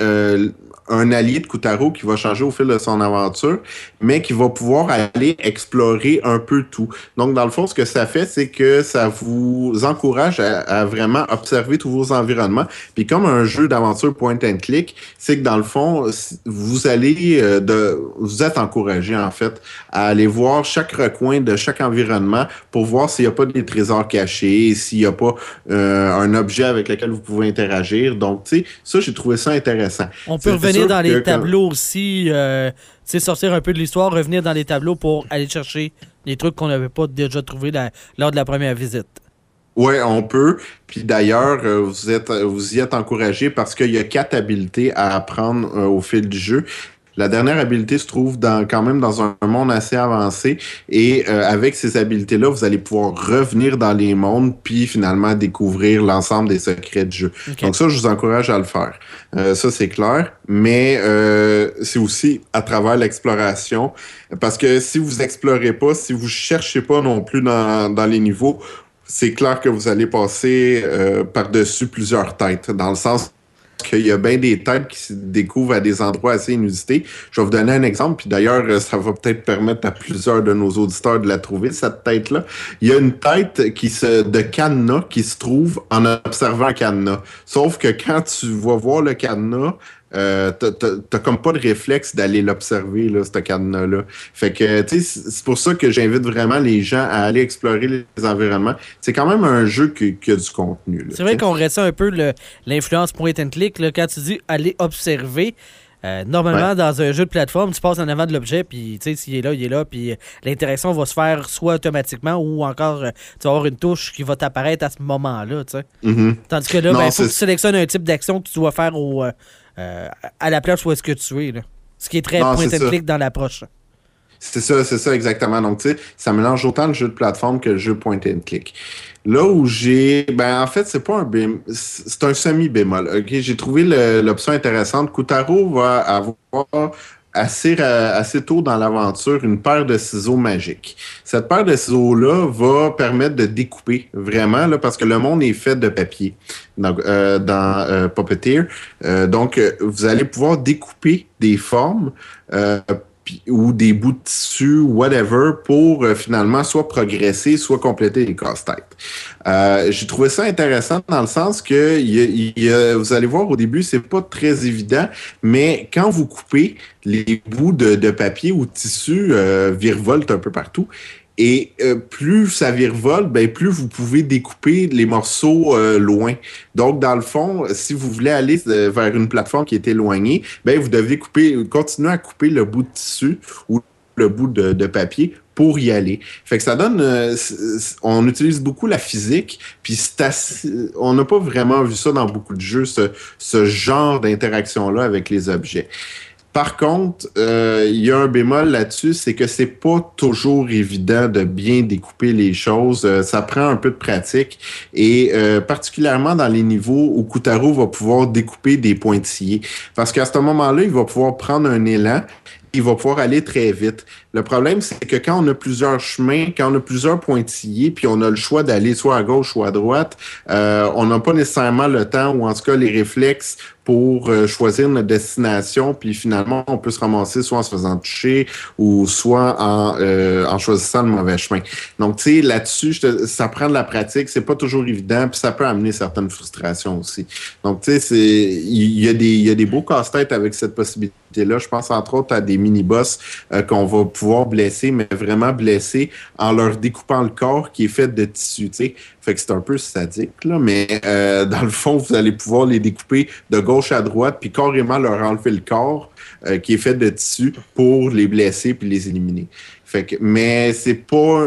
un allié de Kutaro qui va changer au fil de son aventure, mais qui va pouvoir aller explorer un peu tout. Donc, dans le fond, ce que ça fait, c'est que ça vous encourage à vraiment observer tous vos environnements. Puis comme un jeu d'aventure point and click, c'est que dans le fond, vous êtes encouragé, en fait, à aller voir chaque recoin de chaque environnement pour voir s'il n'y a pas des trésors cachés, s'il n'y a pas un objet avec lequel vous pouvez interagir. Donc, tu sais, ça, j'ai trouvé ça intéressant. On peut revenir dans les tableaux aussi, sortir un peu de l'histoire, revenir dans les tableaux pour aller chercher les trucs qu'on n'avait pas déjà trouvés lors de la première visite. Oui, on peut. Puis d'ailleurs, vous y êtes encouragé parce qu'il y a 4 habiletés à apprendre au fil du jeu. La dernière habileté se trouve quand même dans un monde assez avancé et avec ces habiletés-là, vous allez pouvoir revenir dans les mondes puis finalement découvrir l'ensemble des secrets du jeu. Okay. Donc ça, je vous encourage à le faire. Ça, c'est clair, mais c'est aussi à travers l'exploration parce que si vous explorez pas, si vous cherchez pas non plus dans les niveaux, c'est clair que vous allez passer par-dessus plusieurs têtes, dans le sens qu'il y a bien des têtes qui se découvrent à des endroits assez inusités. Je vais vous donner un exemple, puis d'ailleurs, ça va peut-être permettre à plusieurs de nos auditeurs de la trouver, cette tête-là. Il y a une tête de cadenas qui se trouve en observant un cadenas. Sauf que quand tu vas voir le cadenas, t'as comme pas de réflexe d'aller l'observer, là, ce cadenas-là. Fait que, tu sais, c'est pour ça que j'invite vraiment les gens à aller explorer les environnements. C'est quand même un jeu qui a du contenu. Là, c'est vrai qu'on ressent un peu l'influence point and click, là, quand tu dis aller observer. Normalement, dans un jeu de plateforme, tu passes en avant de l'objet, puis tu sais, s'il est là, il est là, puis l'interaction va se faire soit automatiquement ou encore tu vas avoir une touche qui va t'apparaître à ce moment-là, tu sais. Mm-hmm. Tandis que là, il faut que tu sélectionnes un type d'action que tu dois faire à la place où est-ce que tu es, là. Ce qui est très point and click dans l'approche. C'est ça exactement. Donc, tu sais, ça mélange autant le jeu de plateforme que le jeu point and click. Là où en fait, c'est pas un c'est un semi-bémol. OK, j'ai trouvé l'option intéressante. Kutaro va avoir assez tôt dans l'aventure une paire de ciseaux magiques. Cette paire de ciseaux-là va permettre de découper vraiment, là, parce que le monde est fait de papier dans Puppeteer. Donc, vous allez pouvoir découper des formes ou des bouts de tissu, whatever, pour finalement soit progresser, soit compléter les casse-têtes. J'ai trouvé ça intéressant dans le sens que vous allez voir au début, c'est pas très évident, mais quand vous coupez, les bouts de papier ou de tissu virevoltent un peu partout. Et plus ça virevolte, plus vous pouvez découper les morceaux loin. Donc, dans le fond, si vous voulez aller vers une plateforme qui est éloignée, vous devez continuer à couper le bout de tissu ou le bout de papier pour y aller. Fait que ça donne... on utilise beaucoup la physique, puis on n'a pas vraiment vu ça dans beaucoup de jeux, ce genre d'interaction-là avec les objets. Par contre, il y a un bémol là-dessus, c'est que c'est pas toujours évident de bien découper les choses. Ça prend un peu de pratique et particulièrement dans les niveaux où Kutaro va pouvoir découper des pointillés. Parce qu'à ce moment-là, il va pouvoir prendre un élan, il va pouvoir aller très vite. Le problème, c'est que quand on a plusieurs chemins, quand on a plusieurs pointillés, puis on a le choix d'aller soit à gauche, soit à droite, on n'a pas nécessairement le temps ou en tout cas les réflexes pour choisir notre destination, puis finalement, on peut se ramasser soit en se faisant toucher ou soit en choisissant le mauvais chemin. Donc, tu sais, là-dessus, ça prend de la pratique, c'est pas toujours évident, puis ça peut amener certaines frustrations aussi. Donc, tu sais, il y a des beaux casse-têtes avec cette possibilité-là. Je pense entre autres à des mini-boss qu'on va pouvoir blesser, mais vraiment blesser en leur découpant le corps qui est fait de tissu, tu sais. Fait que c'est un peu sadique, là, mais dans le fond, vous allez pouvoir les découper de gauche à droite, puis carrément leur enlever le corps qui est fait de tissu pour les blesser puis les éliminer. Fait que, mais c'est pas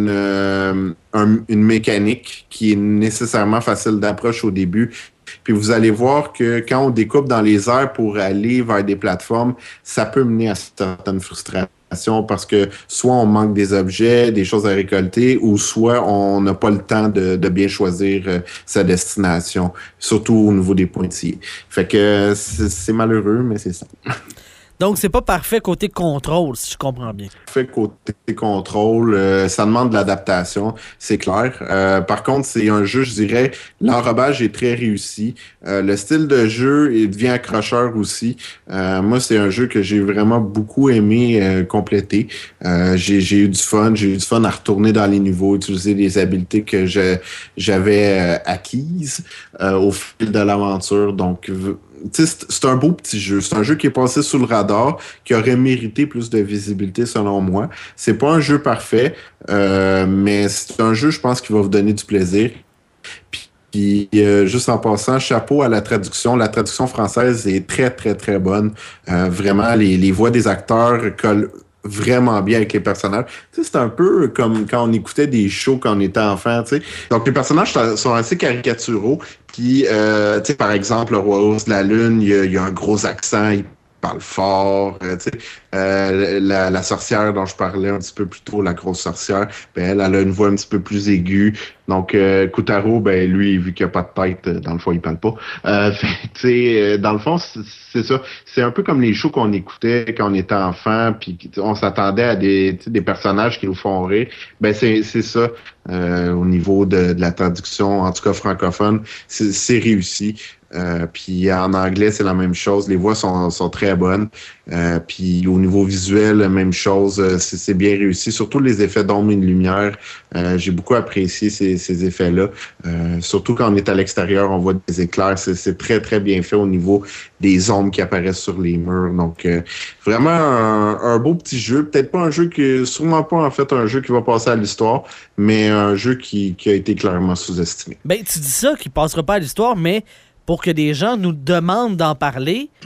une mécanique qui est nécessairement facile d'approche au début. Puis vous allez voir que quand on découpe dans les airs pour aller vers des plateformes, ça peut mener à certaines frustrations parce que soit on manque des objets, des choses à récolter, ou soit on n'a pas le temps de bien choisir sa destination, surtout au niveau des pointillés. Fait que c'est malheureux, mais c'est ça. Donc, c'est pas parfait côté contrôle, si je comprends bien. Parfait côté contrôle, ça demande de l'adaptation, c'est clair. Par contre, c'est un jeu, je dirais, l'enrobage est très réussi. Le style de jeu, il devient accrocheur aussi. Moi, c'est un jeu que j'ai vraiment beaucoup aimé compléter. J'ai eu du fun à retourner dans les niveaux, utiliser les habiletés que j'avais acquises au fil de l'aventure. Donc, c'est un beau petit jeu. C'est un jeu qui est passé sous le radar, qui aurait mérité plus de visibilité selon moi. C'est pas un jeu parfait, mais c'est un jeu, je pense, qui va vous donner du plaisir. Puis juste en passant, chapeau à la traduction. La traduction française est très, très, très bonne. Vraiment, les voix des acteurs collent vraiment bien avec les personnages. Tu sais, c'est un peu comme quand on écoutait des shows quand on était enfant, tu sais. Donc, les personnages sont assez caricaturaux. Puis, tu sais, par exemple, le roi ours de la lune, il y a un gros accent, il parle fort, tu sais. La sorcière dont je parlais un petit peu plus tôt, la grosse sorcière, elle a une voix un petit peu plus aiguë. Donc, Kutaro, lui, vu qu'il n'y a pas de tête, dans le fond, il parle pas. Tu sais, dans le fond, c'est ça. C'est un peu comme les shows qu'on écoutait quand on était enfant, puis on s'attendait à des personnages qui nous font rire. C'est ça. Au niveau de la traduction, en tout cas francophone, c'est réussi. Puis en anglais, c'est la même chose. Les voix sont très bonnes. Puis au niveau visuel, même chose. C'est bien réussi. Surtout les effets d'ombre et de lumière. J'ai beaucoup apprécié ces effets-là. Surtout quand on est à l'extérieur, on voit des éclairs. C'est très, très bien fait au niveau des ombres qui apparaissent sur les murs. Donc, vraiment un beau petit jeu. Peut-être pas un jeu sûrement pas en fait un jeu qui va passer à l'histoire, mais un jeu qui a été clairement sous-estimé. Tu dis ça, qui passera pas à l'histoire, mais pour que des gens nous demandent d'en parler,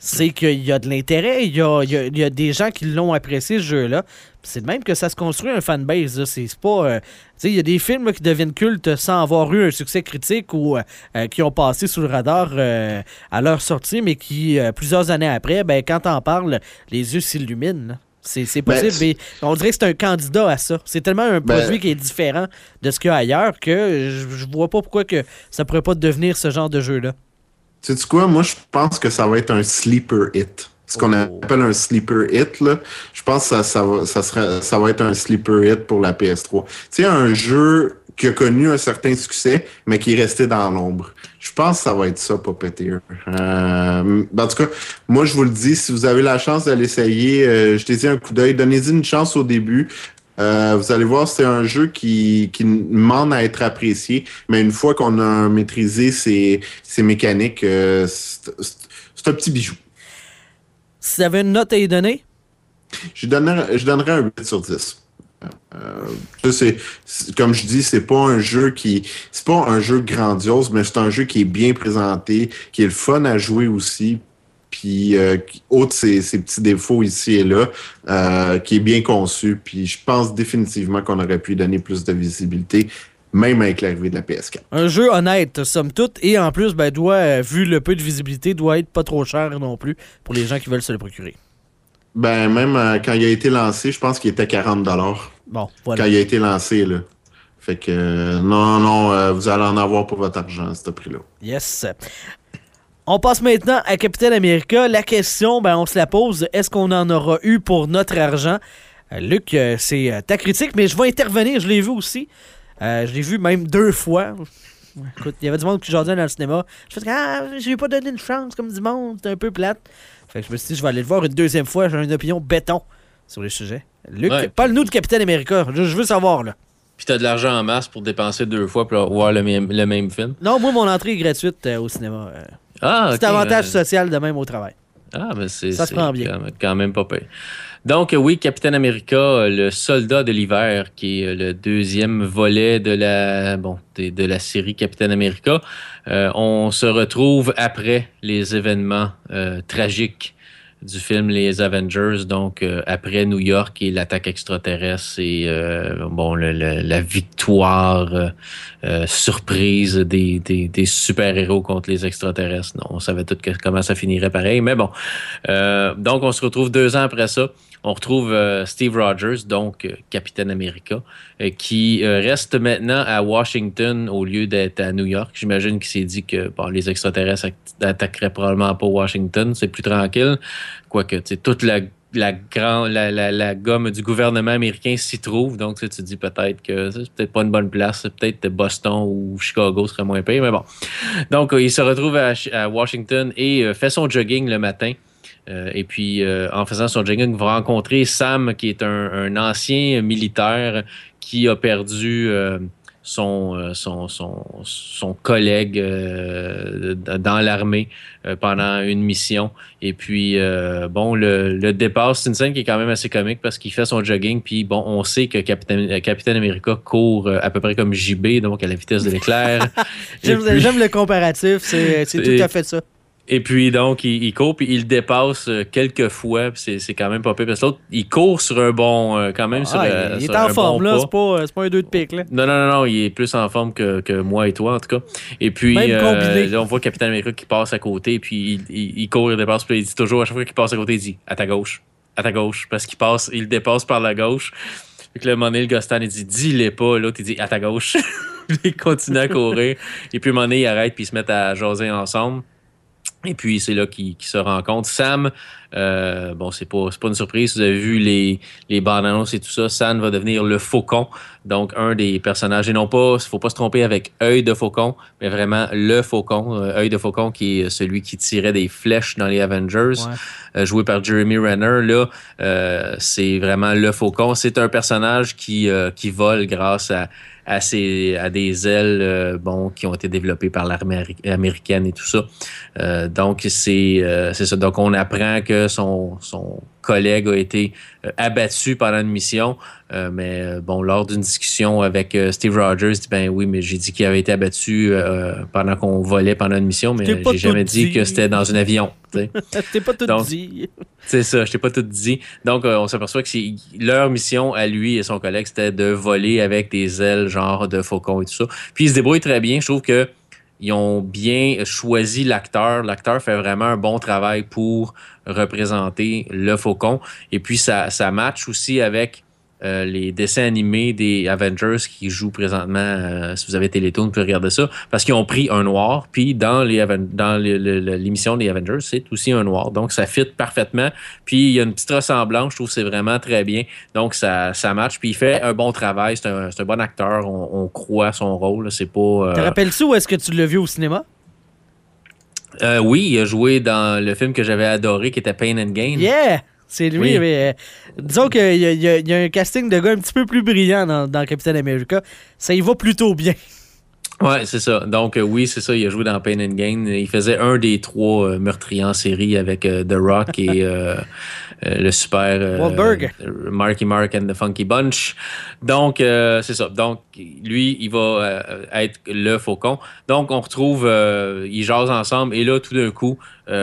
c'est qu'il y a de l'intérêt, il y a des gens qui l'ont apprécié, ce jeu-là. C'est de même que ça se construit un fanbase. Là. C'est pas... il y a des films là, qui deviennent cultes sans avoir eu un succès critique ou qui ont passé sous le radar à leur sortie, mais qui, plusieurs années après, quand t'en parles, les yeux s'illuminent. Là. C'est possible. Mais on dirait que c'est un candidat à ça. C'est tellement un produit qui est différent de ce qu'il y a ailleurs que je vois pas pourquoi que ça pourrait pas devenir ce genre de jeu-là. Sais-tu quoi? Moi, je pense que ça va être un sleeper hit. Ce qu'on appelle un sleeper hit, là, je pense que ça va être un sleeper hit pour la PS3. Tu sais, un jeu qui a connu un certain succès, mais qui est resté dans l'ombre. Je pense que ça va être ça, Puppeteer. En tout cas, moi, je vous le dis, si vous avez la chance de l'essayer, jetez-y un coup d'œil. Donnez-y une chance au début. Vous allez voir, c'est un jeu qui demande à être apprécié, mais une fois qu'on a maîtrisé ses mécaniques, c'est un petit bijou. Si tu avais une note à y donner? Je donnerais un 8 sur 10. Comme je dis, c'est pas un jeu grandiose, mais c'est un jeu qui est bien présenté, qui est le fun à jouer aussi, puis outre ses petits défauts ici et là, qui est bien conçu, puis je pense définitivement qu'on aurait pu lui donner plus de visibilité, même avec l'arrivée de la PS4. Un jeu honnête, somme toute, et en plus, vu le peu de visibilité, doit être pas trop cher non plus pour les gens qui veulent se le procurer. Même quand il a été lancé, je pense qu'il était 40$. Bon, voilà. Quand il a été lancé, là. Fait que non, vous allez en avoir pour votre argent à ce prix-là. Yes. On passe maintenant à Captain America. La question, on se la pose. Est-ce qu'on en aura eu pour notre argent? Luc, c'est ta critique, mais je vais intervenir. Je l'ai vu aussi. Je l'ai vu même 2 fois. Écoute, il y avait du monde qui jasait dans le cinéma. Je fais je lui ai pas donné une chance comme du monde. C'était un peu plate. Fait que je me suis dit, je vais aller le voir une 2e fois. J'ai une opinion béton sur le sujet. Luc, parle-nous de Captain America. Je veux savoir, là. Puis t'as de l'argent en masse pour dépenser 2 fois pour voir le même film? Non, moi, mon entrée est gratuite au cinéma. C'est avantage social de même au travail. Mais ça se prend bien. Quand même pas pire. Donc, oui, Captain America, le soldat de l'hiver, qui est le 2e volet de la série Captain America. On se retrouve après les événements tragiques du film Les Avengers, donc après New York et l'attaque extraterrestre et la victoire surprise des super-héros contre les extraterrestres. Non, on savait tout comment ça finirait pareil, mais bon. Donc, on se retrouve 2 ans après ça. On retrouve Steve Rogers, donc Capitaine America, qui reste maintenant à Washington au lieu d'être à New York. J'imagine qu'il s'est dit que les extraterrestres attaqueraient probablement pas Washington. C'est plus tranquille. Quoique, toute la gomme du gouvernement américain s'y trouve. Donc, tu te dis peut-être que c'est peut-être pas une bonne place. Peut-être Boston ou Chicago serait moins pire, mais bon. Donc, il se retrouve à Washington et fait son jogging le matin. Et puis, en faisant son jogging, va rencontrer Sam, qui est un ancien militaire qui a perdu son collègue dans l'armée pendant une mission. Et puis, le départ, c'est une scène qui est quand même assez comique parce qu'il fait son jogging. Puis, on sait que Capitaine America court à peu près comme JB, donc à la vitesse de l'éclair. J'aime le comparatif, c'est tout à fait ça. Et puis, donc, il court, puis il dépasse quelques fois, puis c'est quand même pas pire. Parce que l'autre, il court sur un bon... quand même il est en forme, là. C'est pas un 2 de pique, là. Non, il est plus en forme que moi et toi, en tout cas. Et puis, là, on voit Capitaine America qui passe à côté, puis il court, il dépasse, puis il dit toujours, à chaque fois qu'il passe à côté, il dit « à ta gauche », parce qu'il dépasse par la gauche. Puis que le moment donné, le Gostan, il dit « dis-les pas », l'autre, il dit « à ta gauche ». Puis il continue à courir. Et puis, à un moment donné, il arrête, puis ils se mettent à jaser ensemble. Et puis, c'est là qu'ils se rencontrent. Sam, c'est pas une surprise. Vous avez vu les bandes annonces et tout ça. Sam va devenir le Faucon. Donc, un des personnages. Et non pas, faut pas se tromper avec Œil de Faucon, mais vraiment le Faucon. Œil de Faucon qui est celui qui tirait des flèches dans les Avengers. Ouais. Joué par Jeremy Renner. Là, c'est vraiment le Faucon. C'est un personnage qui vole grâce à des ailes qui ont été développées par l'armée américaine et tout ça. Donc, c'est ça. Donc, on apprend que son collègue a été abattu pendant une mission. Mais lors d'une discussion avec Steve Rogers, il dit ben oui, mais j'ai dit qu'il avait été abattu pendant qu'on volait pendant une mission, mais j'ai jamais dit que c'était dans un avion. T'es pas tout dit. C'est ça, je t'ai pas tout dit. Donc, on s'aperçoit que leur mission à lui et son collègue, c'était de voler avec des ailes genre de faucon et tout ça. Puis ils se débrouillent très bien. Je trouve que ils ont bien choisi l'acteur. L'acteur fait vraiment un bon travail pour représenter le faucon. Et puis, ça match aussi avec les dessins animés des Avengers qui jouent présentement. Si vous avez Télétoon, vous pouvez regarder ça. Parce qu'ils ont pris un noir. Puis, dans l'émission des Avengers, c'est aussi un noir. Donc, ça fit parfaitement. Puis, il y a une petite ressemblance. Je trouve que c'est vraiment très bien. Donc, ça match. Puis, il fait un bon travail. C'est un bon acteur. On croit à son rôle. C'est pas... Te rappelles-tu où est-ce que tu l'as vu au cinéma? Oui, il a joué dans le film que j'avais adoré qui était Pain and Gain. Yeah! C'est lui, Oui. mais disons qu'il y a un casting de gars un petit peu plus brillant dans Captain America. Ça y va plutôt bien. Ouais, c'est ça. Donc, oui, c'est ça. Il a joué dans Pain and Gain. Il faisait un des 3 meurtriers en série avec The Rock et le super Wahlberg. Marky Mark and the Funky Bunch. Donc, c'est ça. Donc, lui, il va être le faucon. Donc, on retrouve, ils jasent ensemble. Et là, tout d'un coup,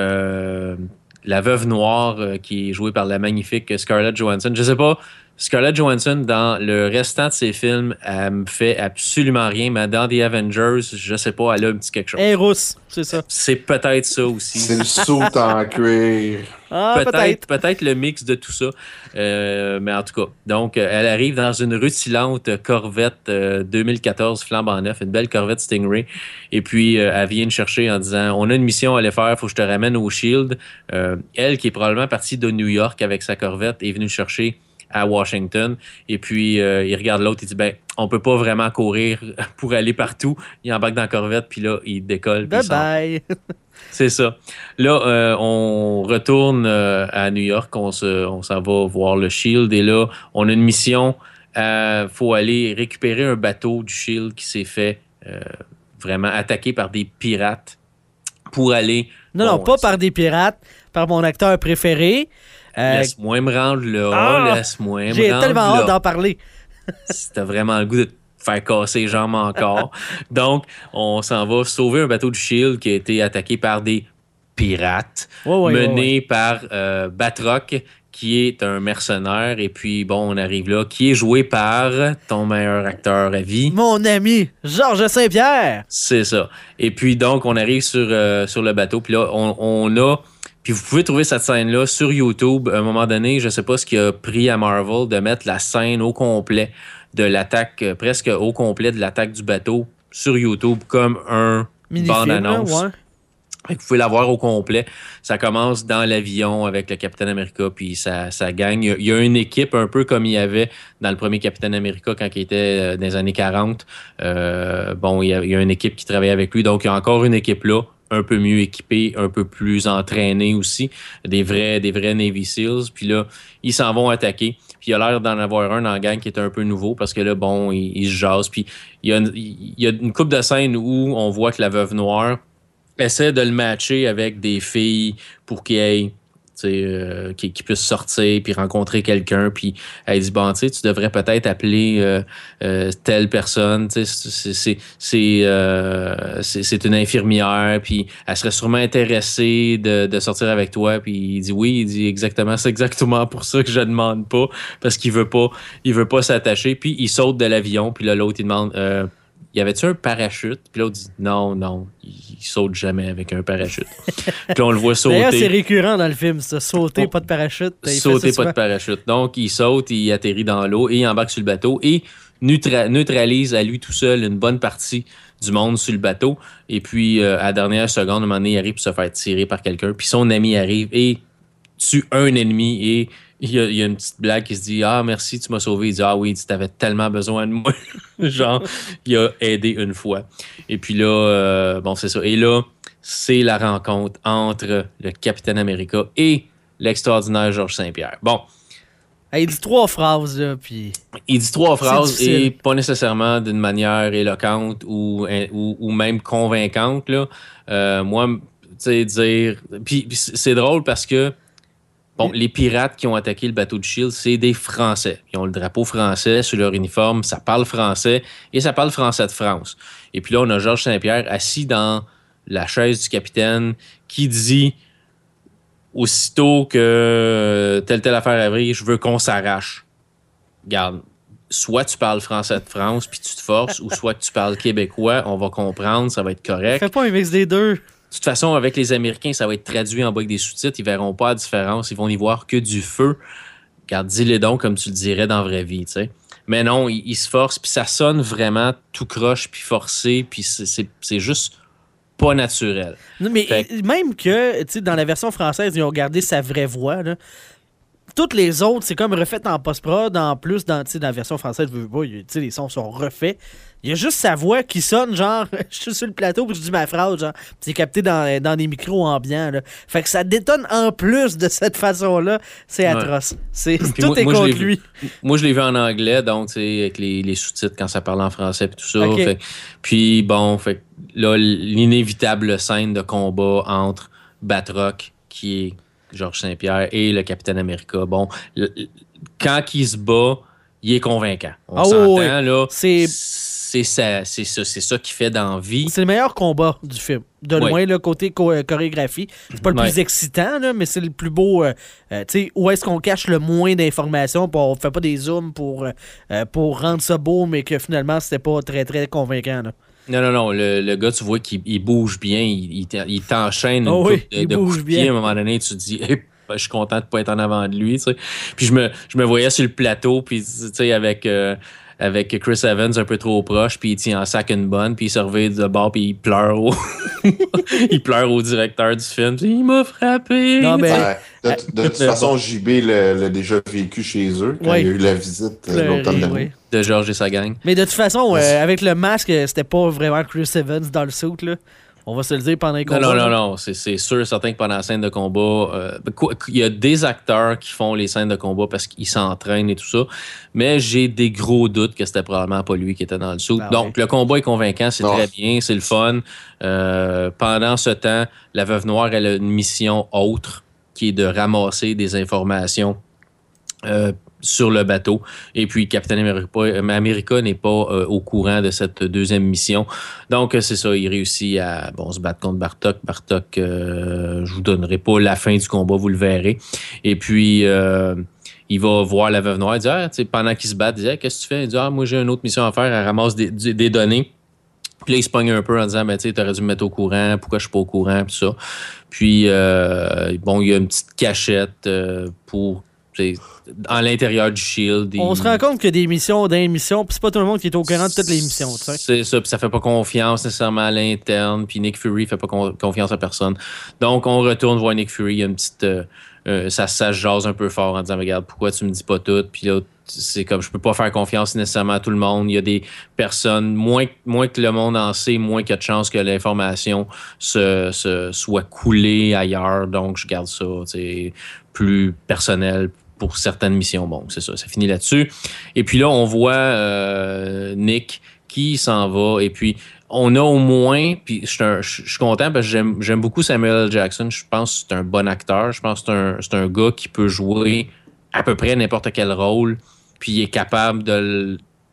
la veuve noire qui est jouée par la magnifique Scarlett Johansson. Je sais pas, Scarlett Johansson, dans le restant de ses films, elle me fait absolument rien, mais dans The Avengers, je sais pas, elle a un petit quelque chose. Elle est rousse, c'est ça. C'est peut-être ça aussi. C'est le saut en cuir. Ah, peut-être. Peut-être le mix de tout ça. Mais en tout cas, donc, elle arrive dans une rutilante Corvette 2014 flambant neuf, une belle Corvette Stingray. Et puis, elle vient le chercher en disant, on a une mission à aller faire, il faut que je te ramène au Shield. Elle, qui est probablement partie de New York avec sa Corvette, est venue le chercher à Washington. Et puis, il regarde l'autre, il dit, ben, on peut pas vraiment courir pour aller partout. Il embarque dans la Corvette, puis là, il décolle. Bye bye. C'est ça. Là, on retourne à New York, on s'en va voir le Shield, et là, on a une mission. Faut aller récupérer un bateau du Shield qui s'est fait vraiment attaquer par des pirates pour aller... Non, pas par des pirates, par mon acteur préféré. Laisse-moi me rendre là. Laisse-moi me rendre J'ai tellement là. hâte d'en parler. Si t'as vraiment le goût de te faire casser les jambes encore. Donc, on s'en va sauver un bateau du Shield qui a été attaqué par des pirates, mené par Batroc, qui est un mercenaire. Et puis, bon, on arrive là, qui est joué par ton meilleur acteur à vie. Mon ami, Georges Saint-Pierre. C'est ça. Et puis, donc, on arrive sur le bateau. Puis là, on a... Puis vous pouvez trouver cette scène-là sur YouTube. À un moment donné, je ne sais pas ce qui a pris à Marvel de mettre la scène au complet de l'attaque, presque au complet de l'attaque du bateau sur YouTube comme un bande-annonce. Ouais. Vous pouvez la voir au complet. Ça commence dans l'avion avec le Captain America, puis ça gagne. Il y a une équipe un peu comme il y avait dans le premier Captain America quand il était dans les années 40. Il y a une équipe qui travaillait avec lui. Donc, il y a encore une équipe là, un peu mieux équipés, un peu plus entraînés aussi, des vrais Navy Seals. Puis là, ils s'en vont attaquer. Puis il a l'air d'en avoir un dans la gang qui est un peu nouveau parce que là, bon, il se jase. Puis il y a une couple de scènes où on voit que la veuve noire essaie de le matcher avec des filles pour qu'il ait... qui puisse sortir puis rencontrer quelqu'un, puis elle dit bon, tu devrais peut-être appeler telle personne, c'est une infirmière, puis elle serait sûrement intéressée de sortir avec toi. Puis il dit oui, il dit exactement, c'est exactement pour ça que je demande pas, parce qu'il veut pas s'attacher. Puis il saute de l'avion, puis là l'autre il demande y avait-tu un parachute? Puis l'autre dit non, il saute jamais avec un parachute. Puis là, on le voit sauter. D'ailleurs, c'est récurrent dans le film, ça. Sauter, pas de parachute. Sauter, pas de parachute. Donc, il saute, il atterrit dans l'eau et il embarque sur le bateau et neutralise à lui tout seul une bonne partie du monde sur le bateau. Et puis, à la dernière seconde, à un moment donné, il arrive pour se faire tirer par quelqu'un. Puis son ami arrive et tue un ennemi et... Il y a une petite blague qui se dit « Ah, merci, tu m'as sauvé. » Il dit « Ah oui, tu avais tellement besoin de moi. » Genre, il a aidé une fois. Et puis là, c'est ça. Et là, c'est la rencontre entre le Capitaine America et l'extraordinaire Georges Saint-Pierre. Bon. Il dit 3 phrases, là, puis... Il dit 3 phrases difficile. et pas nécessairement d'une manière éloquente ou même convaincante, là. Moi, tu sais, dire... Puis c'est drôle parce que Bon, les pirates qui ont attaqué le bateau de S.H.I.E.L.D., c'est des Français. Ils ont le drapeau français sur leur uniforme, ça parle français et ça parle français de France. Et puis là, on a Georges Saint-Pierre assis dans la chaise du capitaine qui dit aussitôt que telle affaire arrive, je veux qu'on s'arrache. Regarde, soit tu parles français de France puis tu te forces, ou soit que tu parles québécois, on va comprendre, ça va être correct. Fais pas un mix des deux. De toute façon, avec les Américains, ça va être traduit en bas avec des sous-titres. Ils verront pas la différence. Ils vont n'y voir que du feu. Regarde, dis-les donc comme tu le dirais dans la vraie vie, tu sais. Mais non, ils se forcent, puis ça sonne vraiment tout croche, puis forcé, puis c'est juste pas naturel. Non, mais même que, tu sais, dans la version française, ils ont gardé sa vraie voix, là. Toutes les autres, c'est comme refait en post-prod. En plus, dans la version française, je veux pas, les sons sont refaits. Il y a juste sa voix qui sonne, genre, je suis sur le plateau puis je dis ma phrase, genre, c'est capté dans des micros ambiants, là. Fait que ça détonne en plus de cette façon-là. C'est atroce. Tout est contre lui. Moi, je l'ai vu en anglais, donc, tu sais, avec les sous-titres quand ça parle en français puis tout ça. Okay. Puis, bon, fait là, l'inévitable scène de combat entre Batroc, qui est Georges Saint-Pierre, et le Capitaine America. Bon, quand il se bat, il est convaincant. On s'entend, là. C'est ça qui fait d'envie. C'est le meilleur combat du film. De loin, le côté chorégraphie. C'est pas le plus excitant, là, mais c'est le plus beau. Tu sais, où est-ce qu'on cache le moins d'informations, puis on fait pas des zooms pour rendre ça beau, mais que finalement, c'était pas très, très convaincant, là. Non. Le gars, tu vois qu'il bouge bien. Il t'enchaîne une coupe de coups de pied. À un moment donné, tu te dis, hey, je suis content de pas être en avant de lui. Tu sais. Puis je me voyais sur le plateau, puis tu sais, avec Chris Evans un peu trop proche, puis il tient en sac une bonne, puis il se revient de bord, puis il pleure il pleure au directeur du film. Il m'a frappé. Non, mais... de toute façon, JB l'a déjà vécu chez eux quand il y a eu la visite l'automne dernier. De Georges et sa gang. Mais de toute façon, avec le masque, c'était pas vraiment Chris Evans dans le suit, là. On va se le dire pendant les combats. Non. C'est sûr, certain que pendant la scène de combat, il y a des acteurs qui font les scènes de combat parce qu'ils s'entraînent et tout ça. Mais j'ai des gros doutes que c'était probablement pas lui qui était dans le suit. Donc, le combat est convaincant, c'est très bien, c'est le fun. Pendant ce temps, la Veuve Noire, elle a une mission autre qui est de ramasser des informations sur le bateau. Et puis, Captain America n'est pas au courant de cette deuxième mission. Donc, c'est ça, il réussit à se battre contre Bartok. Bartok, je vous donnerai pas la fin du combat, vous le verrez. Et puis, il va voir la Veuve Noire, il dit, pendant qu'il se bat, il dit, qu'est-ce que tu fais? Il dit, moi, j'ai une autre mission à faire. Elle ramasse des données. Puis là, il se pogne un peu en disant, t'aurais dû me mettre au courant, pourquoi je suis pas au courant, tout ça. Puis, il y a une petite cachette pour... en l'intérieur du S.H.I.E.L.D. On se rend compte qu'il y a des missions dans les missions, puis c'est pas tout le monde qui est au courant de toutes les missions. T'sais. C'est ça, puis ça fait pas confiance nécessairement à l'interne, puis Nick Fury fait pas confiance à personne. Donc, on retourne voir Nick Fury, il y a une petite... ça se jase un peu fort en disant, regarde, pourquoi tu me dis pas tout? Puis là, c'est comme, je peux pas faire confiance nécessairement à tout le monde. Il y a des personnes, moins que le monde en sait, moins qu'il y a de chances que l'information soit coulée ailleurs. Donc, je garde ça, plus personnel pour certaines missions. Bon, c'est ça, ça finit là-dessus. Et puis là, on voit Nick qui s'en va. Et puis, on a au moins, puis je suis content parce que j'aime beaucoup Samuel L. Jackson. Je pense que c'est un bon acteur. Je pense que c'est un gars qui peut jouer à peu près n'importe quel rôle, puis il est capable de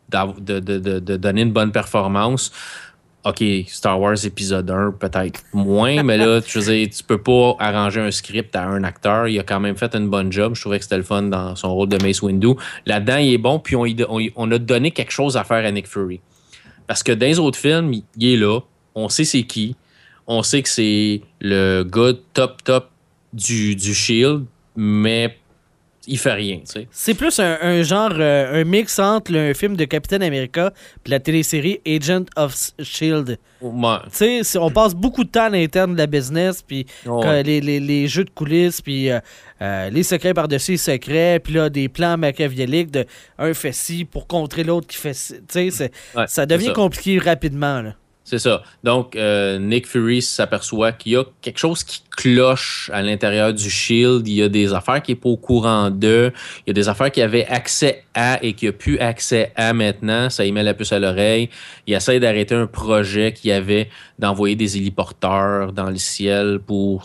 donner une bonne performance. OK, Star Wars épisode 1, peut-être moins, mais là, je veux dire, tu peux pas arranger un script à un acteur. Il a quand même fait une bonne job. Je trouvais que c'était le fun dans son rôle de Mace Windu. Là-dedans, il est bon, puis on a donné quelque chose à faire à Nick Fury. Parce que dans les autres films, il est là. On sait c'est qui. On sait que c'est le gars top du S.H.I.E.L.D., mais il fait rien, tu sais. C'est plus un genre, un mix entre un film de Captain America et la télésérie Agent of S.H.I.E.L.D. Ouais. Tu sais, on passe beaucoup de temps à l'interne de la business, puis les jeux de coulisses, puis les secrets par-dessus les secrets, puis là, des plans machiavéliques de un fait ci pour contrer l'autre qui fait ci. Tu sais, ça devient compliqué rapidement, là. C'est ça. Donc, Nick Fury s'aperçoit qu'il y a quelque chose qui cloche à l'intérieur du Shield. Il y a des affaires qu'il n'est pas au courant d'eux. Il y a des affaires qu'il avait accès à et qu'il n'a plus accès à maintenant. Ça y met la puce à l'oreille. Il essaie d'arrêter un projet qu'il avait d'envoyer des héliporteurs dans le ciel pour,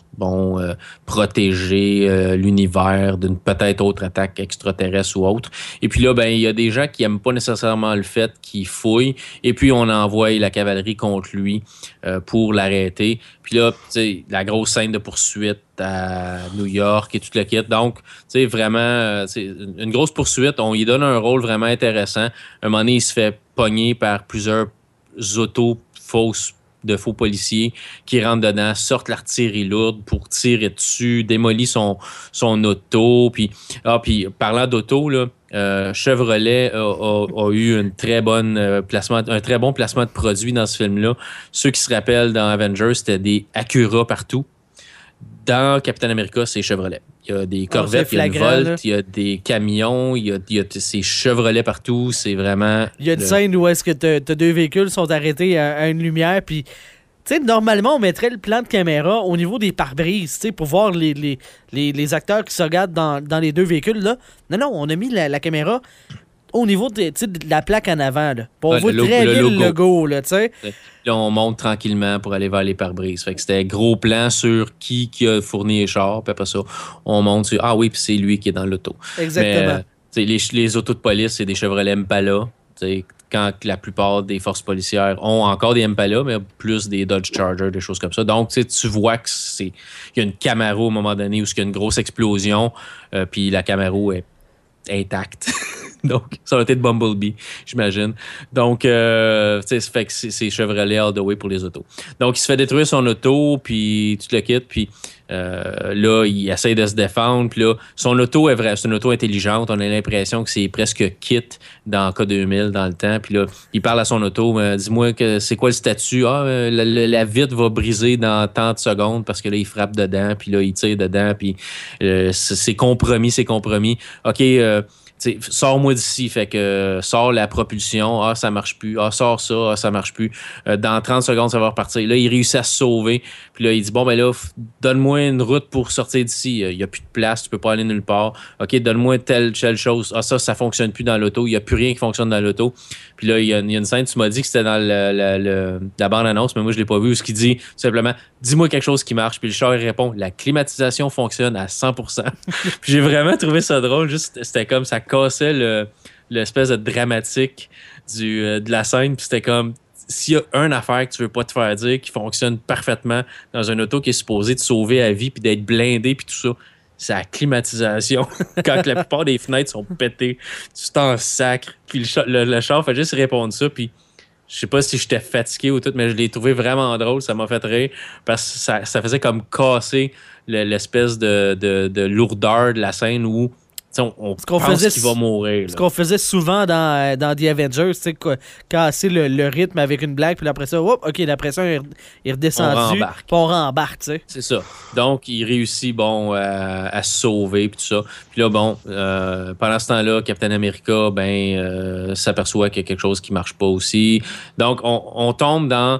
protéger l'univers d'une peut-être autre attaque extraterrestre ou autre. Et puis là, il y a des gens qui n'aiment pas nécessairement le fait qu'il fouille. Et puis, on envoie la cavalerie contre lui pour l'arrêter. Puis là, tu sais, la grosse scène de poursuite à New York et tout le kit. Donc, tu sais, vraiment, une grosse poursuite. On lui donne un rôle vraiment intéressant. Un moment donné, il se fait pogner par plusieurs autos fausses de faux policiers qui rentrent dedans, sortent l'artillerie lourde pour tirer dessus, démolit son auto. Puis parlant d'auto, là, Chevrolet a eu un très bon placement de produits dans ce film-là. Ceux qui se rappellent dans Avengers, c'était des Acura partout. Dans Captain America, c'est Chevrolet. Il y a des Corvettes, il y a une Volt, il y a des camions, il y a ces Chevrolet partout. C'est vraiment... Il y a une scène où est-ce que t'as deux véhicules sont arrêtés à une lumière, puis... Tu sais, normalement, on mettrait le plan de caméra au niveau des pare-brises, tu sais, pour voir les acteurs qui se regardent dans les deux véhicules, là. Non, on a mis la caméra au niveau de la plaque en avant, là. Pour voir très bien le logo, là, tu sais. Là, on monte tranquillement pour aller vers les pare-brises. Fait que c'était gros plan sur qui a fourni les chars, puis après ça, on monte sur... Ah oui, puis c'est lui qui est dans l'auto. Exactement. Mais, les autos de police, c'est des Chevrolet Impala, tu sais, quand la plupart des forces policières ont encore des Impala, mais plus des Dodge Charger, des choses comme ça. Donc, tu vois qu'il y a une Camaro à un moment donné où il y a une grosse explosion, puis la Camaro est intacte. Donc, ça aurait été de Bumblebee, j'imagine. Donc, fait que c'est Chevrolet all the way pour les autos. Donc, il se fait détruire son auto, puis tout le kit, puis là, il essaie de se défendre, puis là, son auto est vrai, c'est une auto intelligente. On a l'impression que c'est presque kit dans K2000 dans le temps. Puis là, il parle à son auto, dis-moi que c'est quoi le statut? La vitre va briser dans tant de secondes parce que là, il frappe dedans, puis là, il tire dedans, puis c'est compromis. OK, sors-moi d'ici, fait que sors la propulsion, ça marche plus, sors ça, ça marche plus. Dans 30 secondes, ça va repartir. Là, il réussit à se sauver. Puis là, il dit, donne-moi une route pour sortir d'ici. Il n'y a plus de place, tu peux pas aller nulle part. OK, donne-moi telle chose. Ça fonctionne plus dans l'auto. Il n'y a plus rien qui fonctionne dans l'auto. Puis là, il y a une scène, tu m'as dit que c'était dans la bande-annonce, mais moi, je l'ai pas vu, où ce qu'il dit simplement, dis-moi quelque chose qui marche. Puis le char, il répond, la climatisation fonctionne à 100%. Puis j'ai vraiment trouvé ça drôle. Juste, c'était comme ça cassait l'espèce de dramatique de la scène. Puis c'était comme, s'il y a une affaire que tu veux pas te faire dire qui fonctionne parfaitement dans un auto qui est supposé te sauver à vie puis d'être blindé puis tout ça, c'est la climatisation. Quand la plupart des fenêtres sont pétées, tu t'en sacres. Puis le char fait juste répondre ça. Puis je sais pas si j'étais fatigué ou tout, mais je l'ai trouvé vraiment drôle. Ça m'a fait rire parce que ça faisait comme casser l'espèce de lourdeur de la scène où on pense qu'il va mourir. Ce qu'on faisait souvent dans The Avengers, tu sais, casser le rythme avec une blague, puis après ça, la pression est redescendue, puis on rembarque, tu sais. C'est ça. Donc, il réussit, à se sauver, puis tout ça. Puis là, pendant ce temps-là, Captain America, s'aperçoit qu'il y a quelque chose qui marche pas aussi. Donc, on tombe dans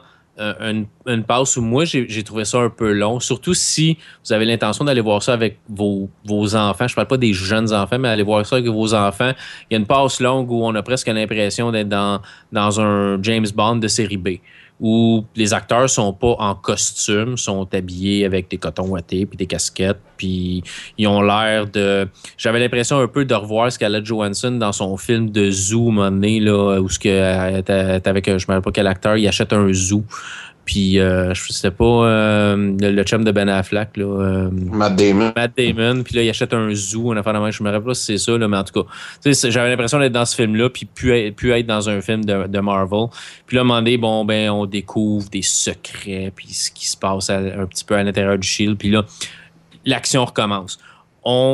une passe où moi, j'ai trouvé ça un peu long, surtout si vous avez l'intention d'aller voir ça avec vos enfants. Je parle pas des jeunes enfants, mais aller voir ça avec vos enfants. Il y a une passe longue où on a presque l'impression d'être dans un James Bond de série B, où les acteurs sont pas en costume, sont habillés avec des cotons ouatés puis des casquettes, puis ils ont l'air de... J'avais l'impression un peu de revoir Scarlett Johansson dans son film de zoo, un moment donné, là, où t'es avec, je me rappelle pas quel acteur, il achète un zoo. Puis, c'était pas le chum de Ben Affleck, là. Matt Damon. Puis là, il achète un zoo, je me rappelle pas si c'est ça, là, mais en tout cas, j'avais l'impression d'être dans ce film-là, puis plus être dans un film de Marvel. Puis là, à un moment donné, on découvre des secrets, puis ce qui se passe un petit peu à l'intérieur du Shield. Puis là, l'action recommence. On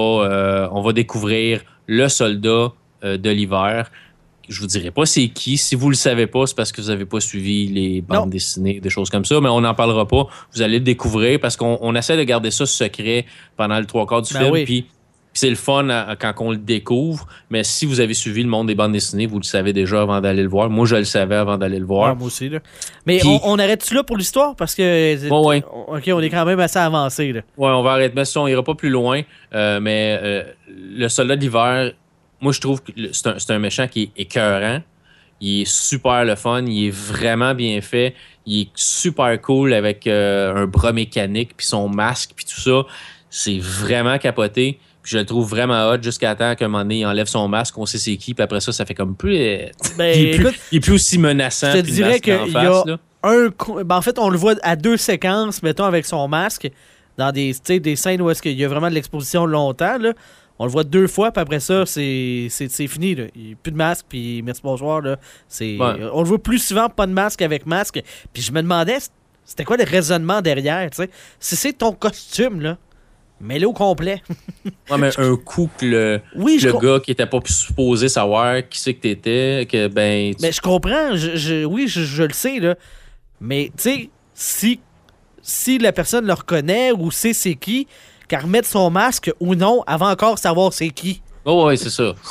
va découvrir le soldat de l'hiver. Je vous dirai pas c'est qui. Si vous le savez pas, c'est parce que vous n'avez pas suivi les bandes dessinées, des choses comme ça, mais on n'en parlera pas. Vous allez le découvrir parce qu'on essaie de garder ça secret pendant le 3/4 du film. Oui. Puis Puis c'est le fun quand on le découvre, mais si vous avez suivi le monde des bandes dessinées, vous le savez déjà avant d'aller le voir. Moi, je le savais avant d'aller le voir. Ouais, moi aussi. Là. Mais Puis- on arrête-tu là pour l'histoire? Parce que... Ouais. OK, on est quand même assez avancé. Là. Ouais, on va arrêter. Mais ça, on ira pas plus loin. Mais le soldat d'hiver, moi, je trouve que c'est un méchant qui est écœurant. Il est super le fun. Il est vraiment bien fait. Il est super cool avec un bras mécanique, puis son masque, puis tout ça. C'est vraiment capoté. Puis je le trouve vraiment hot jusqu'à temps qu'à un moment donné, il enlève son masque, on sait c'est qui, puis après ça fait comme plus... Ben, il est plus aussi menaçant. je te puis le dirais masque en qu'il y face, a là. en fait, on le voit à 2 séquences, mettons, avec son masque, dans des scènes où est-ce qu'il y a vraiment de l'exposition longtemps, là. On le voit 2 fois, puis après ça, c'est fini. Là. Il n'y a plus de masque, puis merci, bonsoir. Là. Ouais. On le voit plus souvent, pas de masque avec masque. Puis je me demandais, c'était quoi le raisonnement derrière, tu sais? Si c'est ton costume, là, mets-le au complet. Ouais, mais un coup que Oui, le gars qui était pas supposé savoir qui c'est que t'étais, que ben... Mais je comprends, oui, je le sais, là. Mais, tu sais, si la personne le reconnaît ou sait c'est qui, qu'elle remette son masque ou non avant encore savoir c'est qui. Oh, ouais, c'est ça.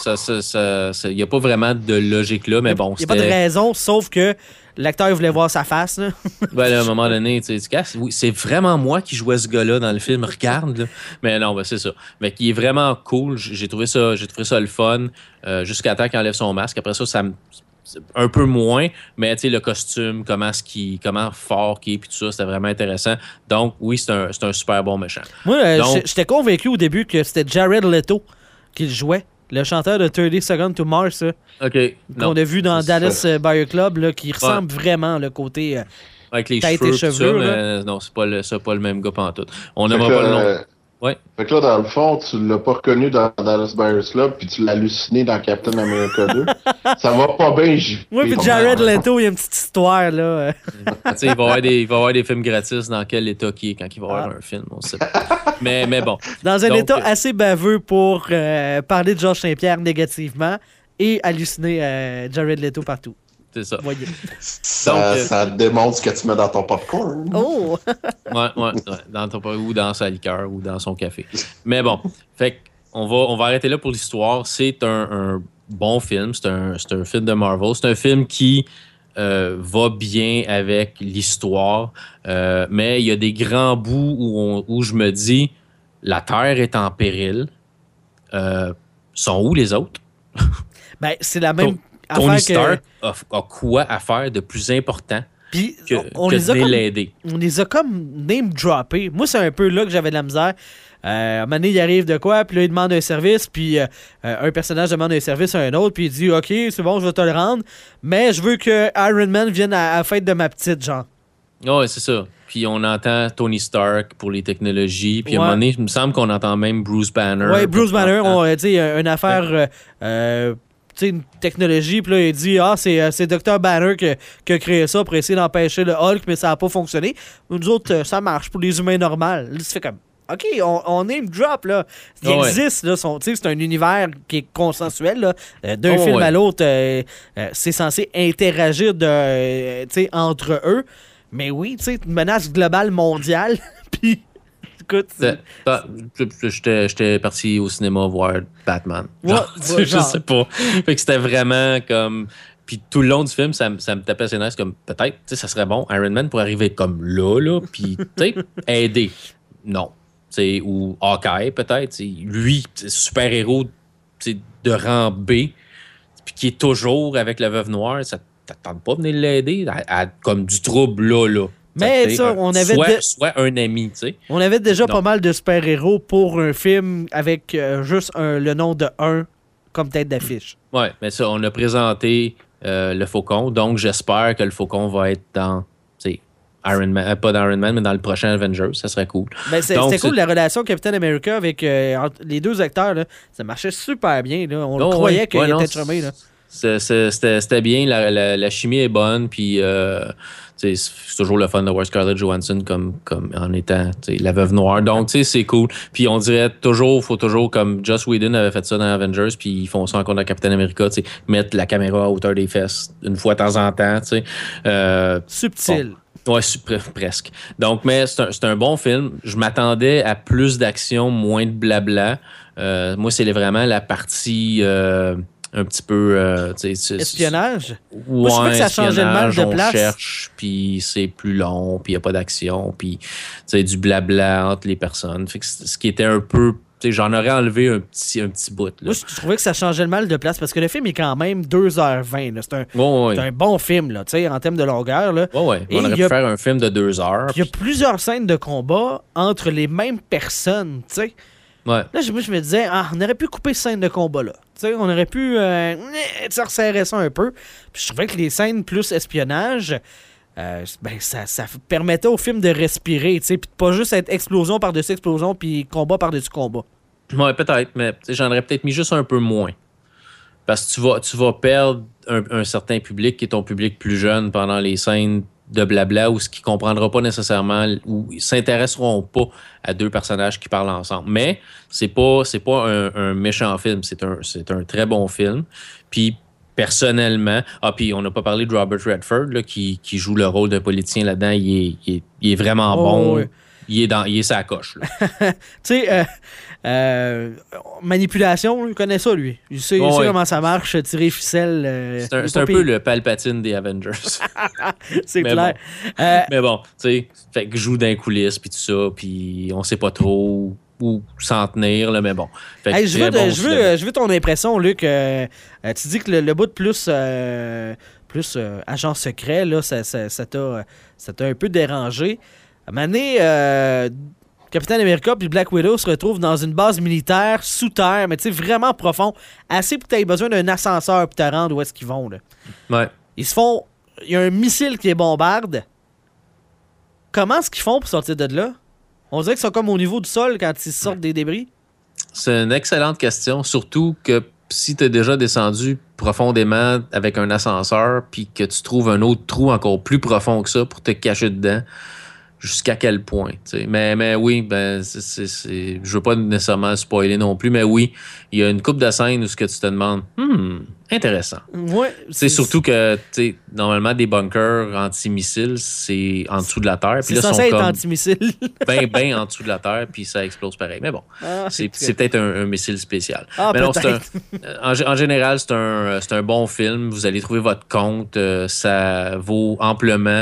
Il n'y a pas vraiment de logique là, mais bon, Il n'y a pas de raison, sauf que l'acteur voulait voir sa face, là. Ben, là, à un moment donné, tu sais, oui, c'est vraiment moi qui jouais ce gars-là dans le film, regarde. Là. Mais non, ben, c'est ça. Mais qui est vraiment cool. J'ai trouvé ça le fun jusqu'à temps qu'il enlève son masque. Après ça, un peu moins, mais tu sais, le costume, comment fort qu'il est, puis tout ça, c'était vraiment intéressant. Donc, oui, c'est un super bon méchant. Moi, Donc- j'étais convaincu au début que c'était Jared Leto qui le jouait, le chanteur de 30 Seconds to Mars, là, OK. qu'on a vu dans c'est Dallas Buyer Club, là, qui ressemble vraiment le côté... Avec les tête cheveux, et tout ça, cheveux, mais non, c'est pas le même gars pantoute. On Fait n'aimera que, pas le nom. Ouais. Fait que là, dans le fond, tu l'as pas reconnu dans Dallas Buyers Club, puis tu l'as halluciné dans Captain America 2. Ça va pas bien, j'y Oui, puis Jared Leto, il y a une petite histoire, là. Tu sais, il va y avoir des films gratis dans quel état qui est quand il va y avoir un film, on sait pas. mais bon. Dans un Donc, état assez baveux pour parler de Georges Saint-Pierre négativement et halluciner Jared Leto partout. C'est ça. Voyez. Ça démontre ce que tu mets dans ton popcorn. Oh! Ouais, ou dans sa liqueur ou dans son café. Mais bon, fait on va arrêter là pour l'histoire. C'est un bon film. C'est un film de Marvel. C'est un film qui va bien avec l'histoire. Mais il y a des grands bouts où je me dis la Terre est en péril. Sont où les autres? Ben, c'est la même Tony affaire Stark que... a quoi à faire de plus important Puis, que on de les a venir comme... l'aider? On les a comme name-droppés. Moi, c'est un peu là que j'avais de la misère. À un moment donné, il arrive de quoi, puis là, il demande un service, puis un personnage demande un service à un autre, puis il dit « OK, c'est bon, je vais te le rendre, mais je veux que Iron Man vienne à la fête de ma petite, genre. » Oui, c'est ça. Puis on entend Tony Stark pour les technologies. Puis à un Ouais. moment donné, il me semble qu'on entend même Bruce Banner. Ouais, Bruce Banner, on tu sais, une affaire, tu sais, une technologie, puis là, il dit, c'est Dr. Banner qui a créé ça pour essayer d'empêcher le Hulk, mais ça n'a pas fonctionné. Nous autres, ça marche pour les humains normaux. Là, tu fais comme, OK, on name drop, là. Il existe, là, tu sais, c'est un univers qui est consensuel, là. D'un film à l'autre, c'est censé interagir tu sais, entre eux. Mais oui, tu sais, une menace globale mondiale, puis... Écoute, J'étais parti au cinéma voir Batman. Ouais, Je genre. sais pas. Fait que c'était vraiment comme... Puis tout le long du film, ça me tapait ses nerfs comme peut-être, tu sais, ça serait bon, Iron Man pour arriver comme là, puis, tu sais, aider. Non. Tu sais, ou Hawkeye, peut-être. Tu sais, lui, super-héros de rang B, puis qui est toujours avec la Veuve Noire, ça t'attend pas de venir l'aider, comme du trouble là. Mais ça, on avait... Soit un ami, tu sais. On avait déjà Non. pas mal de super-héros pour un film avec juste le nom de un comme tête d'affiche. Ouais, mais ça, on a présenté le Faucon, donc j'espère que le Faucon va être dans, tu sais, Iron Man, pas dans Iron Man, mais dans le prochain Avengers, ça serait cool. Ben, Donc, c'était cool, la relation Captain America avec entre les deux acteurs, là, ça marchait super bien. Là. On Oh, croyait ouais. qu'il Ouais, non, était chumé. Là. C'était bien, la chimie est bonne, puis tu sais, c'est toujours le fun de voir Scarlett Johansson comme en étant, tu sais, la Veuve Noire. Donc, tu sais, c'est cool. Puis on dirait faut toujours, comme Joss Whedon avait fait ça dans Avengers, puis ils font ça encore dans Captain America, tu sais, mettre la caméra à hauteur des fesses une fois de temps en temps, tu sais. Subtil. Bon. Ouais, presque. Donc, mais c'est un bon film. Je m'attendais à plus d'action, moins de blabla. Moi, c'est vraiment la partie un petit peu... Espionnage? Ouais, je trouvais que ça changeait le mal de on place. cherche, puis c'est plus long, puis il n'y a pas d'action, puis du blabla entre les personnes. Fait que ce qui était un peu... J'en aurais enlevé un petit bout. Là. Moi, je trouvais que ça changeait le mal de place parce que le film est quand même 2h20. Là. C'est un bon film là, en termes de longueur. Là. Ouais. On aurait pu faire un film de 2 heures. Il y a plusieurs scènes de combat entre les mêmes personnes. T'sais. Ouais. Là, je me disais, on aurait pu couper ces scènes de combat-là. On aurait pu resserrer ça un peu. Puis je trouvais que les scènes plus espionnage, ça permettait au film de respirer, puis de pas juste être explosion par-dessus explosion, puis combat par-dessus combat. Ouais, peut-être, mais j'en aurais peut-être mis juste un peu moins. Parce que tu vas perdre un certain public qui est ton public plus jeune pendant les scènes de blabla ou ce qui ne comprendra pas nécessairement ou ils s'intéresseront pas à deux personnages qui parlent ensemble. Mais c'est pas un méchant film, c'est un très bon film. Puis personnellement, puis on n'a pas parlé de Robert Redford là, qui joue le rôle d'un politicien là-dedans, il est vraiment bon. Ouais. Il est sa coche. Tu sais, manipulation, il connaît ça, lui. Il sait comment ça marche, tirer ficelle. C'est un peu le Palpatine des Avengers. C'est clair. Mais bon, tu sais, fait que joue dans les coulisses, puis tout ça, puis on sait pas trop où s'en tenir, là, mais bon. Fait que je veux ton impression, Luc. Tu dis que le bout de plus agent secret, là, ça t'a un peu dérangé. À un moment donné, Captain America puis Black Widow se retrouvent dans une base militaire sous terre, mais tu sais, vraiment profond, assez pour que tu aies besoin d'un ascenseur pour te rendre où est-ce qu'ils vont. Là. Ouais. Il y a un missile qui les bombarde. Comment est-ce qu'ils font pour sortir de là? On dirait qu'ils sont comme au niveau du sol quand ils sortent des débris. C'est une excellente question, surtout que si tu es déjà descendu profondément avec un ascenseur puis que tu trouves un autre trou encore plus profond que ça pour te cacher dedans, jusqu'à quel point, tu sais. Mais oui, je veux pas nécessairement spoiler non plus, mais oui, il y a une couple de scènes où ce que tu te demandes, intéressant. Ouais. C'est surtout que, tu sais, normalement, des bunkers anti-missiles, c'est en dessous de la terre. C'est censé être anti-missile. ben en dessous de la terre, puis ça explose pareil. Mais bon, c'est peut-être un missile spécial. Mais non, en général, c'est un bon film. Vous allez trouver votre compte. Ça vaut amplement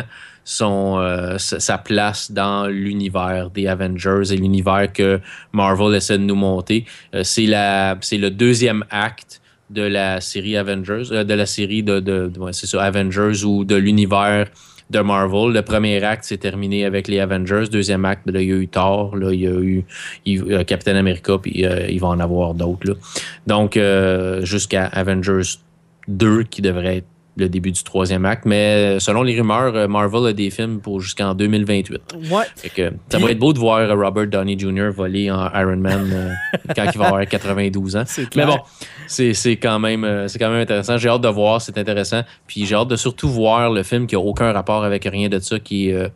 sa place dans l'univers des Avengers et l'univers que Marvel essaie de nous monter. C'est le deuxième acte de la série Avengers, de la série Avengers ou de l'univers de Marvel. Le premier acte s'est terminé avec les Avengers. Deuxième acte, là, il y a eu Thor, là, il y a eu Captain America, puis il va en avoir d'autres. Là. Donc, jusqu'à Avengers 2, qui devrait être le début du troisième acte, mais selon les rumeurs, Marvel a des films pour jusqu'en 2028. Ouais. Fait que ça va être beau de voir Robert Downey Jr. voler en Iron Man quand il va avoir 92 ans. Mais bon, c'est quand même intéressant. J'ai hâte de voir, c'est intéressant. Puis j'ai hâte de surtout voir le film qui n'a aucun rapport avec rien de ça, qui est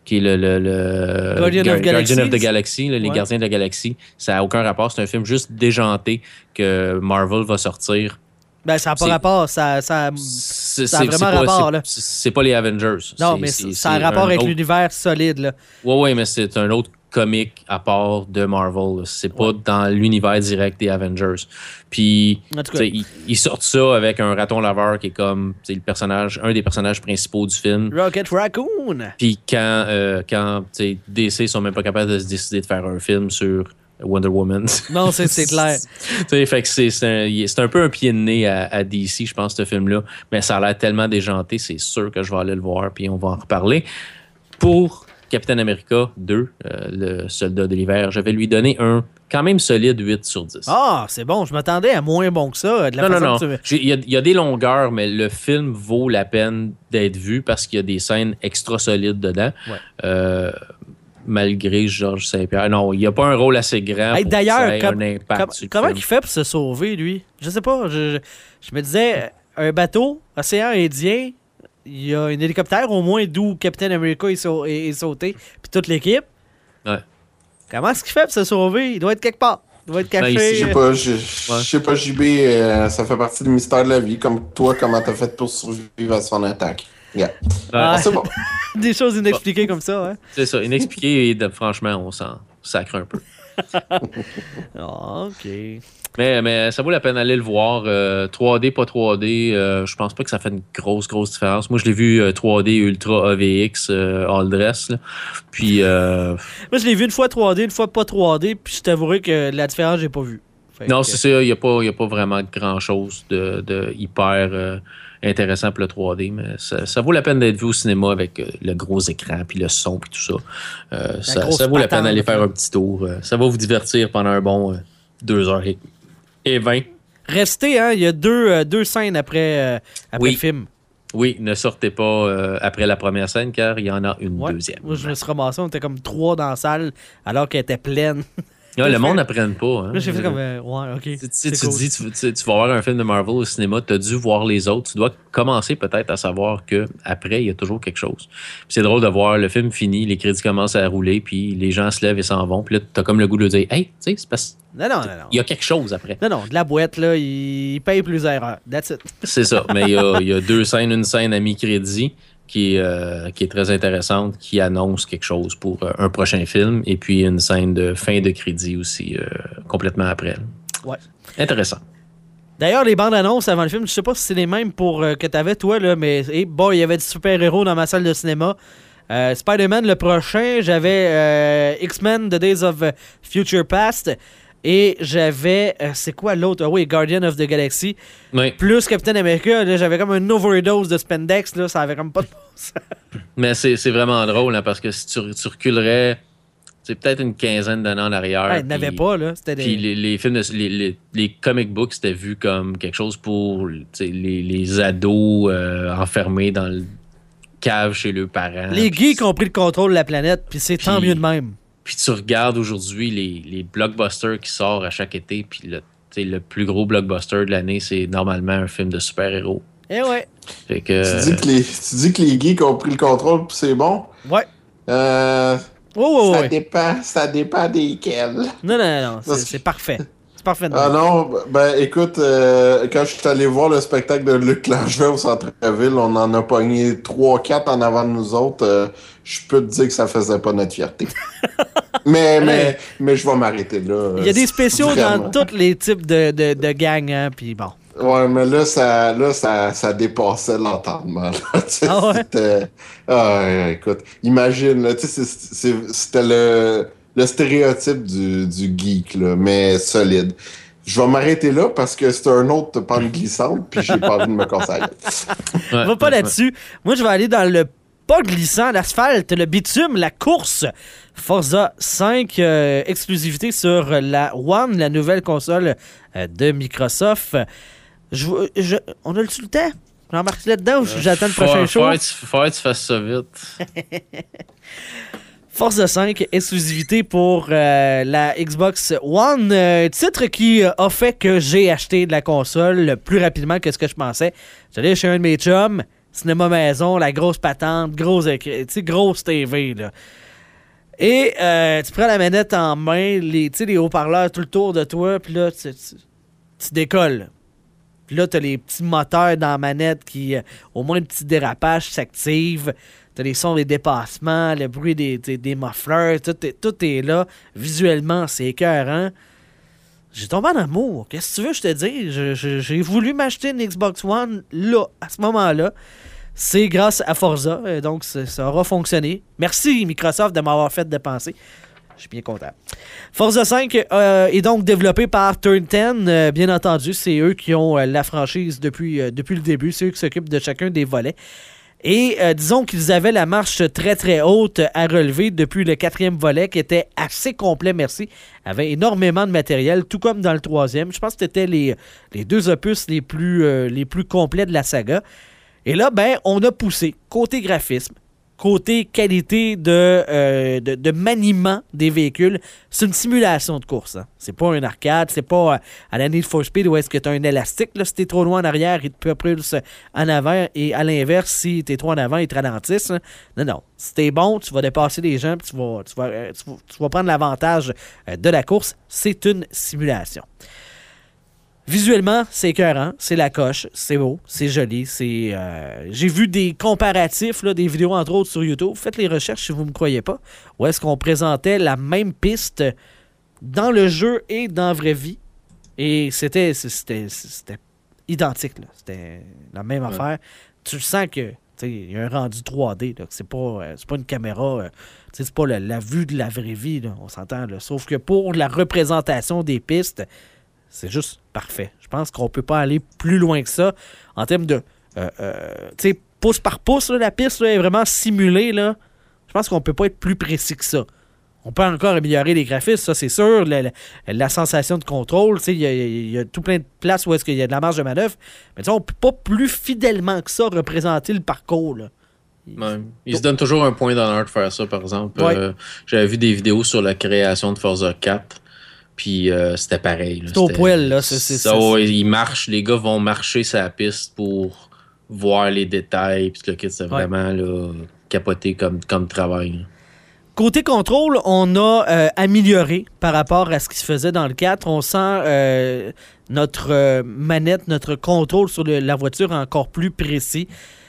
le Guardian of the Galaxy, les Gardiens de la Galaxie. Ça n'a aucun rapport, c'est un film juste déjanté que Marvel va sortir. Ben, ça n'a pas rapport. Ça a vraiment rapport. Là. C'est pas les Avengers. Non, mais ça a rapport avec l'univers solide. Là. Oui, mais c'est un autre comique à part de Marvel. Là. C'est pas dans l'univers direct des Avengers. Puis, ils sortent ça avec un raton laveur qui est comme un des personnages principaux du film. Rocket Raccoon! Puis quand DC sont même pas capables de se décider de faire un film sur Wonder Woman. Non, c'est clair. Fait que c'est un peu un pied de nez à DC, je pense, ce film-là. Mais ça a l'air tellement déjanté, c'est sûr que je vais aller le voir, puis on va en reparler. Pour Captain America 2, le soldat de l'hiver, je vais lui donner un quand même solide 8 sur 10. Ah, c'est bon. Je m'attendais à moins bon que ça. Non. Il y a des longueurs, mais le film vaut la peine d'être vu parce qu'il y a des scènes extra solides dedans. Ouais. Malgré Georges Saint-Pierre. Non, il n'y a pas un rôle assez grand pour d'ailleurs, un impact sur le comment film. il fait pour se sauver, lui? Je sais pas. Je me disais, un bateau, océan Indien, il y a un hélicoptère au moins d'où Captain America est sauté, puis toute l'équipe. Ouais. Comment est-ce qu'il fait pour se sauver? Il doit être quelque part. Il doit être caché. Je sais pas, JB, ça fait partie du mystère de la vie. Comme toi, comment t'as fait pour survivre à son attaque? Yeah. C'est bon. Des choses inexpliquées comme ça, hein? C'est ça, inexpliqué et franchement, on s'en sacre un peu. OK. Mais ça vaut la peine d'aller le voir. 3D, pas 3D, je pense pas que ça fait une grosse différence. Moi, je l'ai vu 3D Ultra AVX All Dress. Là. Puis... Moi, je l'ai vu une fois 3D, une fois pas 3D, puis je t'avouerai que la différence, j'ai pas vu. C'est ça. Il n'y a pas vraiment grand-chose de hyper intéressant pour le 3D, mais ça vaut la peine d'être vu au cinéma avec le gros écran, puis le son, puis tout ça. Ça vaut la peine d'aller faire un petit tour. Ça va vous divertir pendant un bon 2h20. Restez, hein, il y a deux scènes après le film. Oui, ne sortez pas après la première scène, car il y en a une deuxième. Moi, je me suis ramassé, on était comme 3 dans la salle, alors qu'elle était pleine. Le monde n'apprenne pas. Hein. Là, j'ai fait comme, ouais, OK. Tu dis, tu vas voir un film de Marvel au cinéma, tu as dû voir les autres. Tu dois commencer peut-être à savoir qu'après, il y a toujours quelque chose. Puis c'est drôle de voir le film fini, les crédits commencent à rouler, puis les gens se lèvent et s'en vont. Puis là, tu as comme le goût de dire, hey, tu sais, c'est parce non. Il y a quelque chose après. Non, de la boîte, là, il paye plus erreurs. That's it. C'est ça. Mais il y a 2 scènes, une scène à mi-crédit qui est très intéressante, qui annonce quelque chose pour un prochain film, et puis une scène de fin de crédit aussi, complètement après. Ouais. Intéressant. D'ailleurs, les bandes annonces avant le film, je sais pas si c'est les mêmes que t'avais toi, là, mais il y avait du super-héros dans ma salle de cinéma. Spider-Man le prochain, j'avais X-Men The Days of Future Past, et j'avais, c'est quoi l'autre? Guardian of the Galaxy. Oui. Plus Captain America, là, j'avais comme une overdose de spandex, là, ça avait comme pas de sens. Mais c'est vraiment drôle, hein, parce que si tu reculerais, c'est peut-être une quinzaine d'années en arrière. Il n'avait pas, là. C'était puis les films, les comic books, c'était vu comme quelque chose pour les ados enfermés dans le cave chez leurs parents. Les geeks ont pris le contrôle de la planète, puis c'est tant mieux de même. Puis tu regardes aujourd'hui les blockbusters qui sortent à chaque été, puis le plus gros blockbuster de l'année, c'est normalement un film de super-héros. Eh ouais. Fait que, tu dis que les geeks ont pris le contrôle, puis c'est bon? Ouais. Ça dépend desquels. Non, c'est parfait. C'est parfait. Non, écoute, quand je suis allé voir le spectacle de Luc Langevin au Centre-Ville, on en a pogné 3-4 en avant de nous autres. Je peux te dire que ça faisait pas notre fierté. mais je vais m'arrêter là. Il y a des spéciaux vraiment dans tous les types de gangs, hein, puis bon. Ouais, mais là, ça dépassait l'entendement. Écoute, imagine, là, c'était le stéréotype du geek, là, mais solide. Je vais m'arrêter là parce que c'est un autre pente glissante, puis j'ai pas envie de me casser. On va pas là-dessus. Moi, je vais aller dans le pas glissant, l'asphalte, le bitume, la course. Forza 5, exclusivité sur la One, la nouvelle console de Microsoft. On a-tu le temps? J'embarque là-dedans ou j'attends le prochain show? Faut que tu fasses ça vite. Forza 5, exclusivité pour la Xbox One. Titre qui a fait que j'ai acheté de la console plus rapidement que ce que je pensais. J'allais chez un de mes chums, cinéma maison, la grosse patente, grosse TV, là. Et tu prends la manette en main, les haut-parleurs tout le tour de toi, puis là, tu décolles. Puis là, t'as les petits moteurs dans la manette qui, au moins un petit dérapage, s'active. T'as les sons des dépassements, le bruit des mufflers, tout est là. Visuellement, c'est écœurant. J'ai tombé en amour. Qu'est-ce que tu veux que je te dise? J'ai voulu m'acheter une Xbox One, là, à ce moment-là. C'est grâce à Forza, donc ça aura fonctionné. Merci Microsoft de m'avoir fait dépenser. Je suis bien content. Forza 5 est donc développé par Turn 10. Bien entendu, c'est eux qui ont la franchise depuis le début. C'est eux qui s'occupent de chacun des volets. Et disons qu'ils avaient la marche très très haute à relever depuis le 4e volet qui était assez complet, merci. Avait énormément de matériel, tout comme dans le 3e. Je pense que c'était les 2 opus les plus complets de la saga. Et là, on a poussé côté graphisme, côté qualité de maniement des véhicules. C'est une simulation de course. Hein. C'est pas un arcade, c'est pas à la Need for Speed où est-ce que tu as un élastique. Là, si t'es trop loin en arrière, il te propulse en avant. Et à l'inverse, si t'es trop en avant, il te ralentisse. Hein. Non. Si t'es bon, tu vas dépasser les gens puis tu vas prendre l'avantage de la course. C'est une simulation. Visuellement, c'est écœurant, c'est la coche, c'est beau, c'est joli, j'ai vu des comparatifs, là, des vidéos entre autres sur YouTube. Faites les recherches si vous ne me croyez pas. Où est-ce qu'on présentait la même piste dans le jeu et dans la vraie vie. Et c'était identique, là. C'était la même affaire. Tu sens que il y a un rendu 3D, là, c'est pas une caméra, c'est pas la vue de la vraie vie, là, on s'entend. Là. Sauf que pour la représentation des pistes, c'est juste parfait. Je pense qu'on peut pas aller plus loin que ça en termes de pouce par pouce, là, la piste là, est vraiment simulée. Là. Je pense qu'on peut pas être plus précis que ça. On peut encore améliorer les graphismes, ça c'est sûr, la sensation de contrôle, il y a tout plein de places où est-ce qu'il y a de la marge de manœuvre, mais on peut pas plus fidèlement que ça représenter le parcours. Là. Il se donne toujours un point d'honneur de faire ça, par exemple. J'avais vu des vidéos sur la création de Forza 4, puis c'était pareil. Là. C'est au poil, là. Ils marchent, les gars vont marcher sur la piste pour voir les détails, puis le kit, c'est vraiment là, capoté comme travail. Là. Côté contrôle, on a amélioré par rapport à ce qui se faisait dans le 4. On sent notre manette, notre contrôle sur la voiture encore plus précis.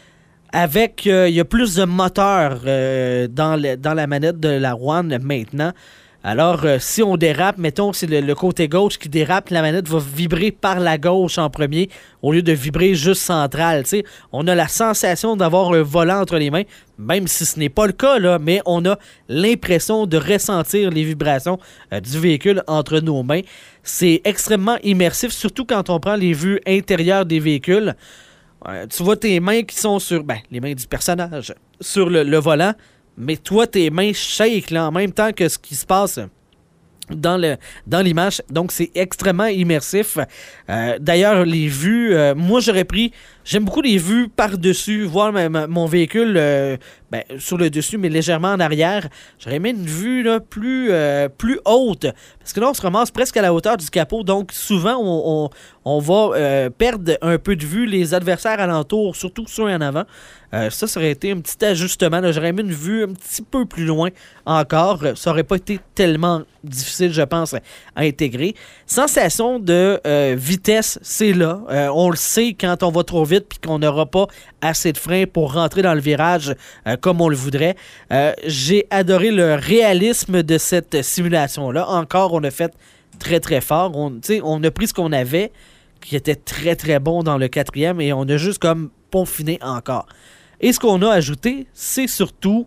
Avec, il y a plus de moteur dans la manette de la One maintenant. Alors, si on dérape, mettons, c'est le côté gauche qui dérape, la manette va vibrer par la gauche en premier, au lieu de vibrer juste centrale. T'sais. On a la sensation d'avoir un volant entre les mains, même si ce n'est pas le cas, là, mais on a l'impression de ressentir les vibrations du véhicule entre nos mains. C'est extrêmement immersif, surtout quand on prend les vues intérieures des véhicules. Tu vois tes mains qui sont sur, les mains du personnage, sur le volant, mais toi, tes mains shake là, en même temps que ce qui se passe dans l'image. Donc, c'est extrêmement immersif. D'ailleurs, les vues, moi, j'aime beaucoup les vues par-dessus, voir mon véhicule sur le dessus, mais légèrement en arrière. J'aurais aimé une vue là, plus haute, parce que là, on se ramasse presque à la hauteur du capot. Donc, souvent, on va perdre un peu de vue les adversaires alentours, surtout ceux en avant. Ça aurait été un petit ajustement. Là. J'aurais aimé une vue un petit peu plus loin encore. Ça aurait pas été tellement difficile, je pense, à intégrer. Sensation de vitesse, c'est là. On le sait quand on va trop vite puis qu'on n'aura pas assez de frein pour rentrer dans le virage comme on le voudrait. J'ai adoré le réalisme de cette simulation-là. Encore, on a fait très, très fort. On a pris ce qu'on avait, qui était très, très bon dans le 4e, et on a juste comme peaufiné encore. Et ce qu'on a ajouté, c'est surtout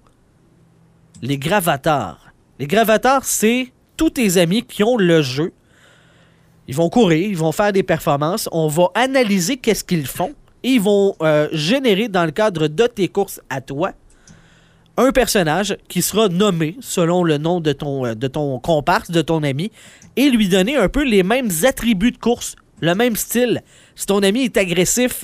les gravateurs. Les gravateurs, c'est tous tes amis qui ont le jeu. Ils vont courir, ils vont faire des performances. On va analyser qu'est-ce qu'ils font. Et ils vont générer, dans le cadre de tes courses à toi, un personnage qui sera nommé selon le nom de ton comparse, de ton ami, et lui donner un peu les mêmes attributs de course, le même style. Si ton ami est agressif,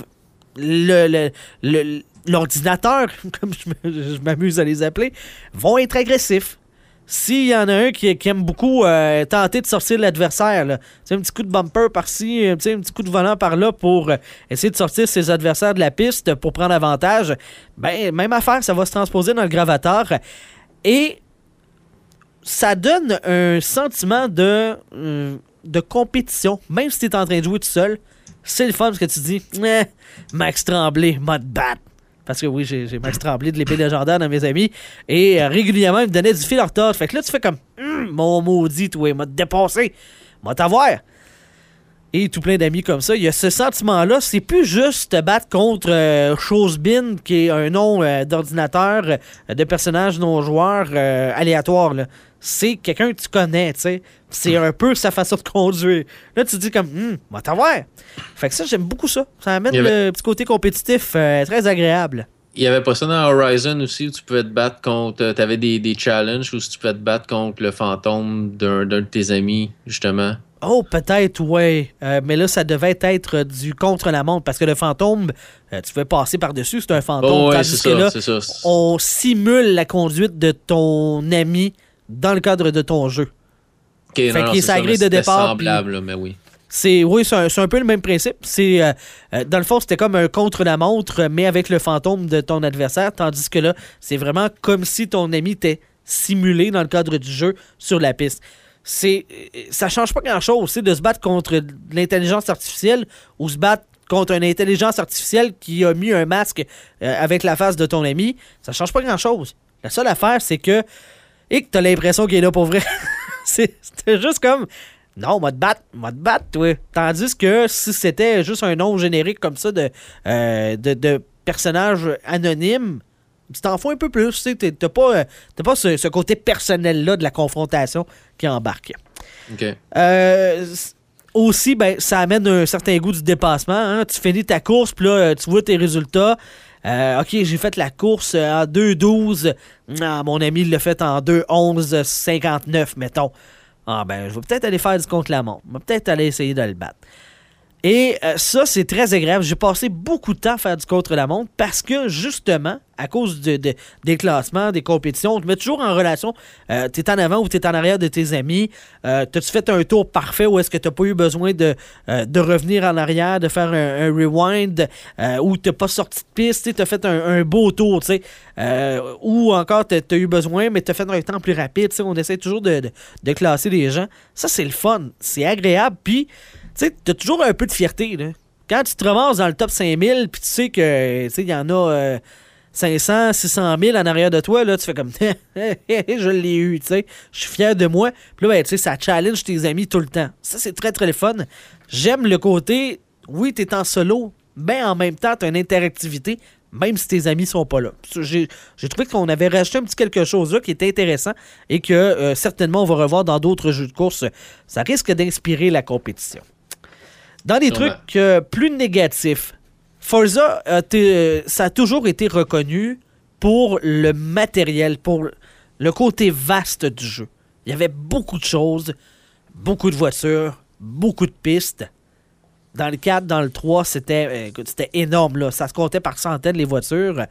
l'ordinateur, comme je m'amuse à les appeler, vont être agressifs. S'il y en a un qui aime beaucoup tenter de sortir l'adversaire, là, un petit coup de bumper par-ci, un petit coup de volant par-là pour essayer de sortir ses adversaires de la piste pour prendre avantage, même affaire, ça va se transposer dans le gravatar. Et ça donne un sentiment de compétition, même si tu es en train de jouer tout seul. C'est le fun parce que tu dis Max Tremblay, mode bat. Parce que oui, j'ai Max Tremblay de l'épée légendaire dans mes amis. Et régulièrement, il me donnait du fil en retard. Fait que là, tu fais comme mon maudit, toi, il m'a dépassé. M'a t'avoir. Et tout plein d'amis comme ça. Il y a ce sentiment-là. C'est plus juste te battre contre Chosebin, qui est un nom d'ordinateur, de personnage non-joueur aléatoire. Là. C'est quelqu'un que tu connais, tu sais. C'est un peu sa façon de conduire. Là, tu te dis comme, m'a t'avoir. Fait que ça, j'aime beaucoup ça. Ça amène le petit côté compétitif très agréable. Il y avait pas ça dans Horizon aussi, où tu pouvais te battre contre... T'avais des challenges où tu pouvais te battre contre le fantôme d'un de tes amis, justement. Oh, peut-être, ouais. Mais là, ça devait être du contre-la-montre, parce que le fantôme, tu pouvais passer par-dessus, c'est un fantôme. Oh, ouais, tandis que là, on simule la conduite de ton ami dans le cadre de ton jeu. Okay, fait qu'il est sa grille de départ. Semblable, là, mais oui. C'est un peu le même principe. C'est dans le fond, c'était comme un contre-la-montre, mais avec le fantôme de ton adversaire, tandis que là, c'est vraiment comme si ton ami était simulé dans le cadre du jeu sur la piste. Ça change pas grand-chose, c'est de se battre contre l'intelligence artificielle ou se battre contre une intelligence artificielle qui a mis un masque avec la face de ton ami. Ça change pas grand-chose. La seule affaire, c'est que t'as l'impression qu'il est là pour vrai. C'était juste comme... Non, m'a te battre, toi. Tandis que si c'était juste un nom générique comme ça de personnage anonyme, tu t'en fous un peu plus. Tu sais, t'as pas ce côté personnel-là de la confrontation qui embarque. OK. Aussi, ben, ça amène un certain goût du dépassement. Hein. Tu finis ta course, puis là, tu vois tes résultats. OK, j'ai fait la course en 2:12. Mon ami il l'a fait en 2:11:59, mettons. Ah ben, je vais peut-être aller faire du contre-la-montre. Je vais peut-être aller essayer de le battre. Et ça, c'est très agréable. J'ai passé beaucoup de temps à faire du contre-la-montre parce que, justement, à cause des classements, des compétitions, on te met toujours en relation. T'es en avant ou t'es en arrière de tes amis. T'as-tu fait un tour parfait ou est-ce que t'as pas eu besoin de revenir en arrière, de faire un rewind ou t'as pas sorti de piste, t'as fait un beau tour, tu sais. Ou encore, t'as eu besoin, mais t'as fait un temps plus rapide. T'sais. On essaie toujours de classer les gens. Ça, c'est le fun. C'est agréable. Puis, tu sais, t'as toujours un peu de fierté, là. Quand tu te ramasses dans le top 5000, puis tu sais que, tu sais, il y en a 500, 600 000 en arrière de toi, là, tu fais comme, je l'ai eu, tu sais, je suis fier de moi. Puis là, ben, tu sais, ça challenge tes amis tout le temps. Ça, c'est très, très le fun. J'aime le côté, oui, t'es en solo, mais en même temps, t'as une interactivité, même si tes amis sont pas là. J'ai trouvé qu'on avait rajouté un petit quelque chose là qui était intéressant et que certainement on va revoir dans d'autres jeux de course. Ça risque d'inspirer la compétition. Dans les trucs plus négatifs, Forza, ça a toujours été reconnu pour le matériel, pour le côté vaste du jeu. Il y avait beaucoup de choses, beaucoup de voitures, beaucoup de pistes. Dans le 4, dans le 3, c'était énorme. Là. Ça se comptait par centaines les voitures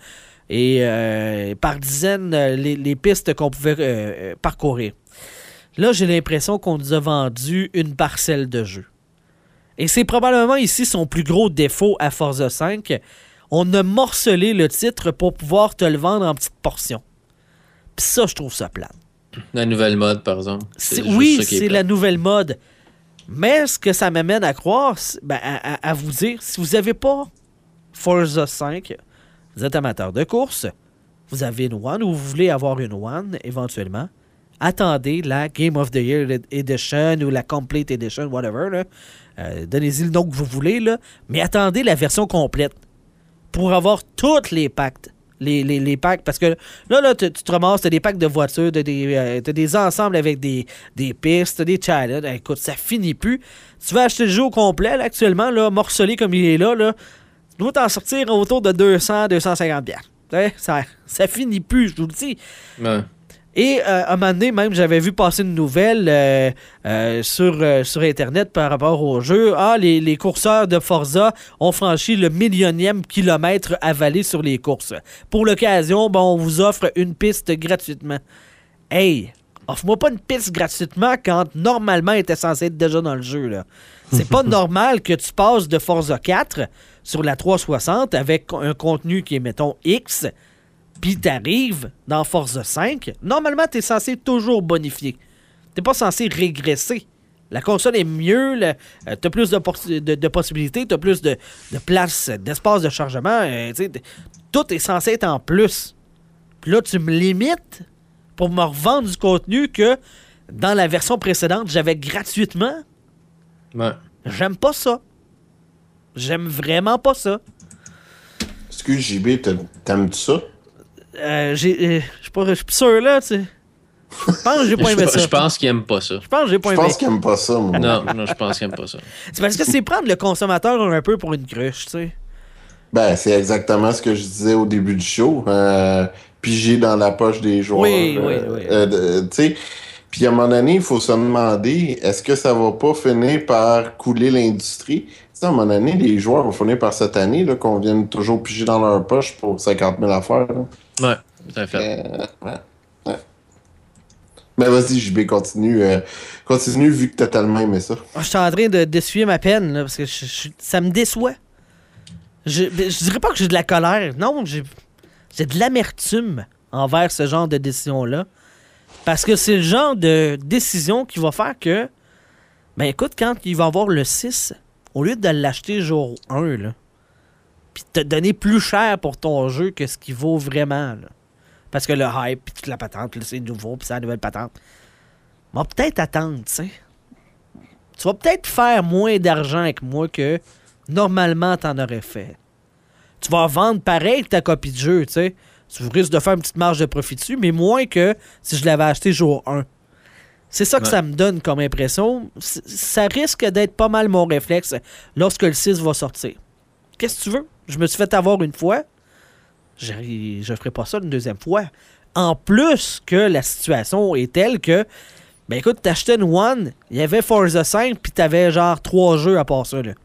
et par dizaines les pistes qu'on pouvait parcourir. Là, j'ai l'impression qu'on nous a vendu une parcelle de jeu. Et c'est probablement ici son plus gros défaut à Forza 5. On a morcelé le titre pour pouvoir te le vendre en petites portions. Puis ça, je trouve ça plate. La nouvelle mode, par exemple. Oui, c'est la nouvelle mode. Mais ce que ça m'amène à croire, ben, à vous dire, si vous n'avez pas Forza 5, vous êtes amateur de course, vous avez une One ou vous voulez avoir une One éventuellement, attendez la Game of the Year Edition ou la Complete Edition, whatever, là. Donnez-y le nom que vous voulez, là, mais attendez la version complète pour avoir toutes les packs. Les packs, parce que là tu te ramasses, t'as des packs de voitures, t'as des ensembles avec des pistes, t'as des challenges. Écoute, ça finit plus. Tu vas acheter le jeu au complet, là, actuellement, là, morcelé comme il est là, tu dois t'en sortir autour de 200-250 $. Ça finit plus, je vous le dis. Ouais. Et à un moment donné, même, j'avais vu passer une nouvelle sur Internet par rapport au jeu. Les courseurs de Forza ont franchi le 1 000e kilomètre avalé sur les courses. Pour l'occasion, on vous offre une piste gratuitement. Hey, offre-moi pas une piste gratuitement quand normalement elle était censée être déjà dans le jeu, là. C'est pas normal que tu passes de Forza 4 sur la 360 avec un contenu qui est, mettons, X, puis t'arrives dans Forza 5, normalement, t'es censé toujours bonifier. T'es pas censé régresser. La console est mieux, t'as plus de possibilités, t'as plus de place, d'espace de chargement. Tout est censé être en plus. Puis là, tu me limites pour me revendre du contenu que dans la version précédente, j'avais gratuitement. Ouais. J'aime pas ça. J'aime vraiment pas ça. Excuse, JB, t'aimes-tu ça? Je suis plus sûr, là, tu sais. Je pense que j'ai pas aimé ça. Je pense qu'il aime pas ça. Je pense que j'ai pas aimé. Je pense qu'il aime pas ça, moi. Non, je pense qu'il aime pas ça. C'est parce que c'est prendre le consommateur un peu pour une cruche, tu sais. Ben, c'est exactement ce que je disais au début du show. Piger dans la poche des joueurs. Oui. Tu sais, puis à un moment donné, il faut se demander, est-ce que ça va pas finir par couler l'industrie? Tu sais, à un moment donné, les joueurs vont finir par cette année, là, qu'on vienne toujours piger dans leur poche pour 50 000 affaires, là. Ouais, tout à fait. Ouais. Mais vas-y, JB, continue vu que t'as tellement aimé ça. Je suis en train d'essuyer ma peine, là, parce que ça me déçoit. Je dirais pas que j'ai de la colère. Non, j'ai de l'amertume envers ce genre de décision-là. Parce que c'est le genre de décision qui va faire que, ben écoute, quand il va avoir le 6, au lieu de l'acheter jour 1, là, puis te donner plus cher pour ton jeu que ce qu'il vaut vraiment, là. Parce que le hype, puis toute la patente, là, c'est nouveau, puis c'est la nouvelle patente. va peut-être attendre, tu sais. Tu vas peut-être faire moins d'argent avec moi que normalement t'en aurais fait. Tu vas vendre pareil ta copie de jeu, tu sais. Tu risques de faire une petite marge de profit dessus, mais moins que si je l'avais acheté jour 1. C'est ça que ça me donne comme impression. Ça risque d'être pas mal mon réflexe lorsque le 6 va sortir. Qu'est-ce que tu veux? Je me suis fait avoir une fois. Je ferai pas ça une deuxième fois. En plus que la situation est telle que, ben écoute, t'achetais une One, il y avait Forza 5, puis t'avais genre 3 jeux à part ça, là.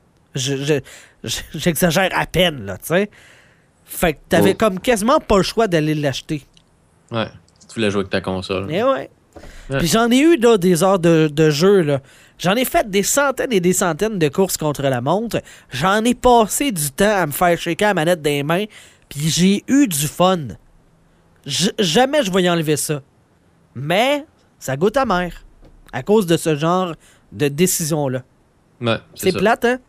J'exagère à peine, là, tu sais. Fait que t'avais comme quasiment pas le choix d'aller l'acheter. Ouais, tu voulais jouer avec ta console. Mais ouais. Puis j'en ai eu là, des heures de jeu. Là. J'en ai fait des centaines et des centaines de courses contre la montre. J'en ai passé du temps à me faire shaker la manette des mains. Puis j'ai eu du fun. Jamais je vais y enlever ça. Mais ça goûte amer. À cause de ce genre de décision-là. Ouais, c'est plate, hein?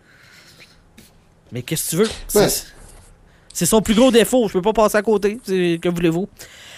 Mais qu'est-ce que tu veux? Ouais. C'est son plus gros défaut. Je peux pas passer à côté. Que voulez-vous?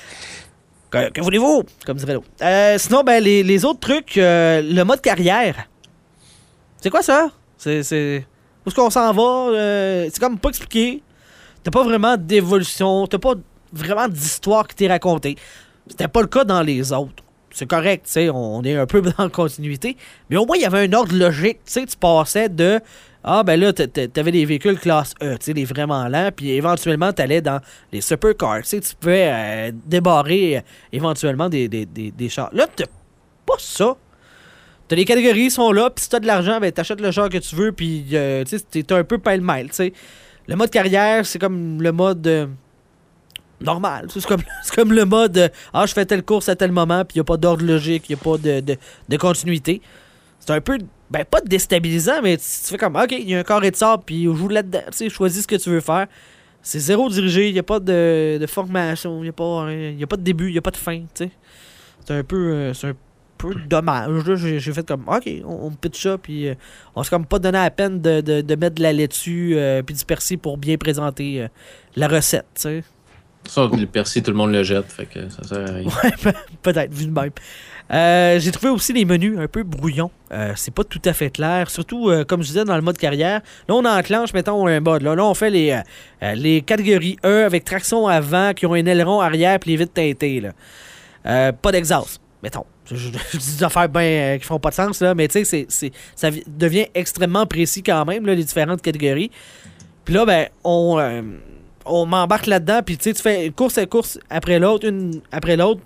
Que voulez-vous? Comme dirait l'autre. Sinon, ben, les autres trucs, le mode carrière. C'est quoi ça? Où est-ce qu'on s'en va? C'est comme pas expliqué. T'as pas vraiment d'évolution. T'as pas vraiment d'histoire qui t'est racontée. C'était pas le cas dans les autres. C'est correct, tu sais, on est un peu dans la continuité. Mais au moins, il y avait un ordre logique. Tu sais, tu passais de... Ah, ben là, t'avais des véhicules classe E, tu sais, les vraiment lents, puis éventuellement, t'allais dans les supercars, tu sais, tu pouvais débarrer éventuellement des chars. Là, t'as pas ça. T'as les catégories qui sont là, puis si t'as de l'argent, ben t'achètes le char que tu veux, puis tu sais, t'es un peu pêle-mêle, tu sais. Le mode carrière, c'est comme le mode... normal. C'est comme le mode je fais telle course à tel moment, puis il n'y a pas d'ordre logique, il n'y a pas de continuité. C'est un peu, ben pas déstabilisant, mais tu fais comme, OK, il y a un carré de sable, puis on joue là-dedans, tu sais, choisis ce que tu veux faire. C'est zéro dirigé, il n'y a pas de formation, il n'y a pas de début, il n'y a pas de fin, tu sais. C'est un peu dommage. Là, j'ai fait comme, OK, on pitch ça, puis on s'est comme pas donné la peine de mettre de la laitue, puis du persil pour bien présenter la recette, tu sais. Ça, le persil, tout le monde le jette, fait que ça sert à rien. Ouais, peut-être, vu de même. J'ai trouvé aussi les menus un peu brouillons. C'est pas tout à fait clair. Surtout, comme je disais, dans le mode carrière. Là, on enclenche, mettons, un mode. Là, on fait les catégories E avec traction avant, qui ont un aileron arrière puis les vitres teintées. Là. Pas d'exhaust, mettons. Je dis des affaires qui font pas de sens, là, mais tu sais, ça devient extrêmement précis quand même, là, les différentes catégories. Puis là, ben, on m'embarque là-dedans, puis tu sais, tu fais une course après l'autre, une après l'autre,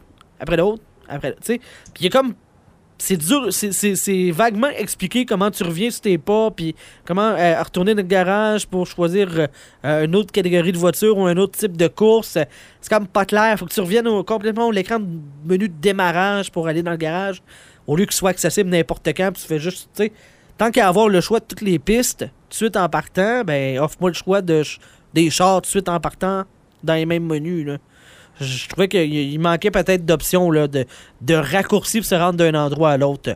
tu sais. Puis il y a comme... C'est dur, c'est vaguement expliqué comment tu reviens sur tes pas, puis comment retourner dans le garage pour choisir une autre catégorie de voiture ou un autre type de course. C'est comme pas clair. Faut que tu reviennes complètement à l'écran de menu de démarrage pour aller dans le garage, au lieu qu'il soit accessible n'importe quand, puis tu fais juste, tu sais, tant qu'à avoir le choix de toutes les pistes, tout de suite en partant, ben offre-moi le choix des chars tout de suite en partant dans les mêmes menus, là. Je trouvais qu'il manquait peut-être d'options là, de raccourcis pour se rendre d'un endroit à l'autre.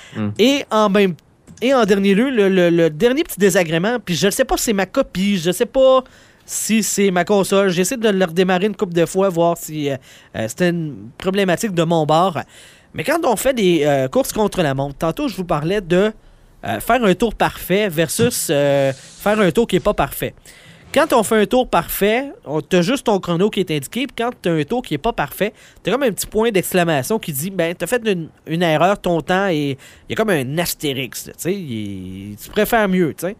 Et en dernier lieu, le dernier petit désagrément, puis je ne sais pas si c'est ma copie, je ne sais pas si c'est ma console, j'essaie de le redémarrer une couple de fois, voir si c'était une problématique de mon bord. Mais quand on fait des courses contre la montre, tantôt je vous parlais de faire un tour parfait versus faire un tour qui n'est pas parfait. Quand on fait un tour parfait, t'as juste ton chrono qui est indiqué, puis quand t'as un tour qui est pas parfait, t'as comme un petit point d'exclamation qui dit, ben, t'as fait une erreur, ton temps, et il y a comme un astérix, tu sais, tu pourrais faire mieux, tu sais.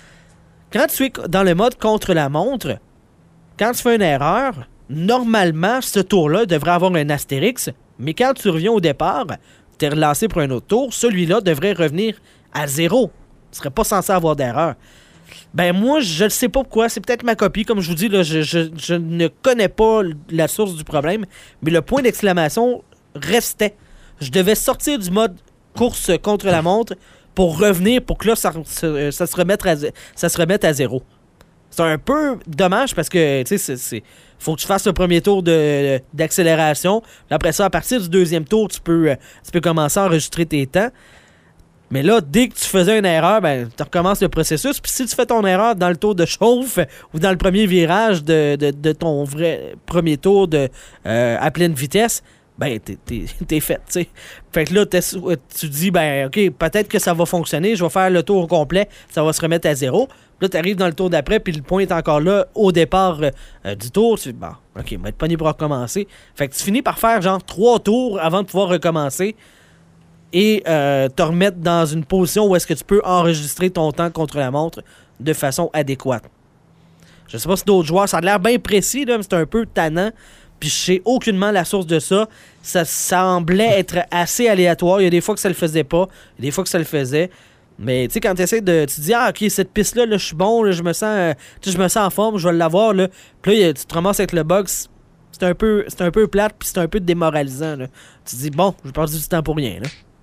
Quand tu es dans le mode contre la montre, quand tu fais une erreur, normalement, ce tour-là devrait avoir un astérix, mais quand tu reviens au départ, t'es relancé pour un autre tour, celui-là devrait revenir à 0. Tu serais pas censé avoir d'erreur. Ben moi, je ne sais pas pourquoi. C'est peut-être ma copie. Comme je vous dis, là, je ne connais pas la source du problème. Mais le point d'exclamation restait. Je devais sortir du mode course contre la montre pour revenir, pour que là, ça se remette à 0. C'est un peu dommage parce que, tu sais, faut que tu fasses le premier tour d'accélération. Après ça, à partir du deuxième tour, tu peux commencer à enregistrer tes temps. Mais là, dès que tu faisais une erreur, ben, tu recommences le processus. Puis si tu fais ton erreur dans le tour de chauffe ou dans le premier virage de ton vrai premier tour à pleine vitesse, ben, t'es fait, tu sais. Fait que là, tu dis, ben, OK, peut-être que ça va fonctionner, je vais faire le tour au complet, ça va se remettre à 0. Là, t'arrives dans le tour d'après, puis le point est encore là au départ du tour. Tu dis, bon, OK, on va être pogné pour recommencer. Fait que tu finis par faire genre 3 tours avant de pouvoir recommencer et te remettre dans une position où est-ce que tu peux enregistrer ton temps contre la montre de façon adéquate. Je sais pas si d'autres joueurs, ça a l'air bien précis, là, mais c'est un peu tannant. Puis je sais aucunement la source de ça. Ça semblait être assez aléatoire. Il y a des fois que ça le faisait pas, il y a des fois que ça le faisait. Mais tu sais, quand tu essaies de. Tu te dis, ah, OK, cette piste-là, là, je suis bon, là, je me sens en forme, je vais l'avoir. Là. Puis là, tu te ramasses avec le bug. C'est un peu plate, puis c'est un peu démoralisant. Là. Tu te dis, bon, je perds du temps pour rien.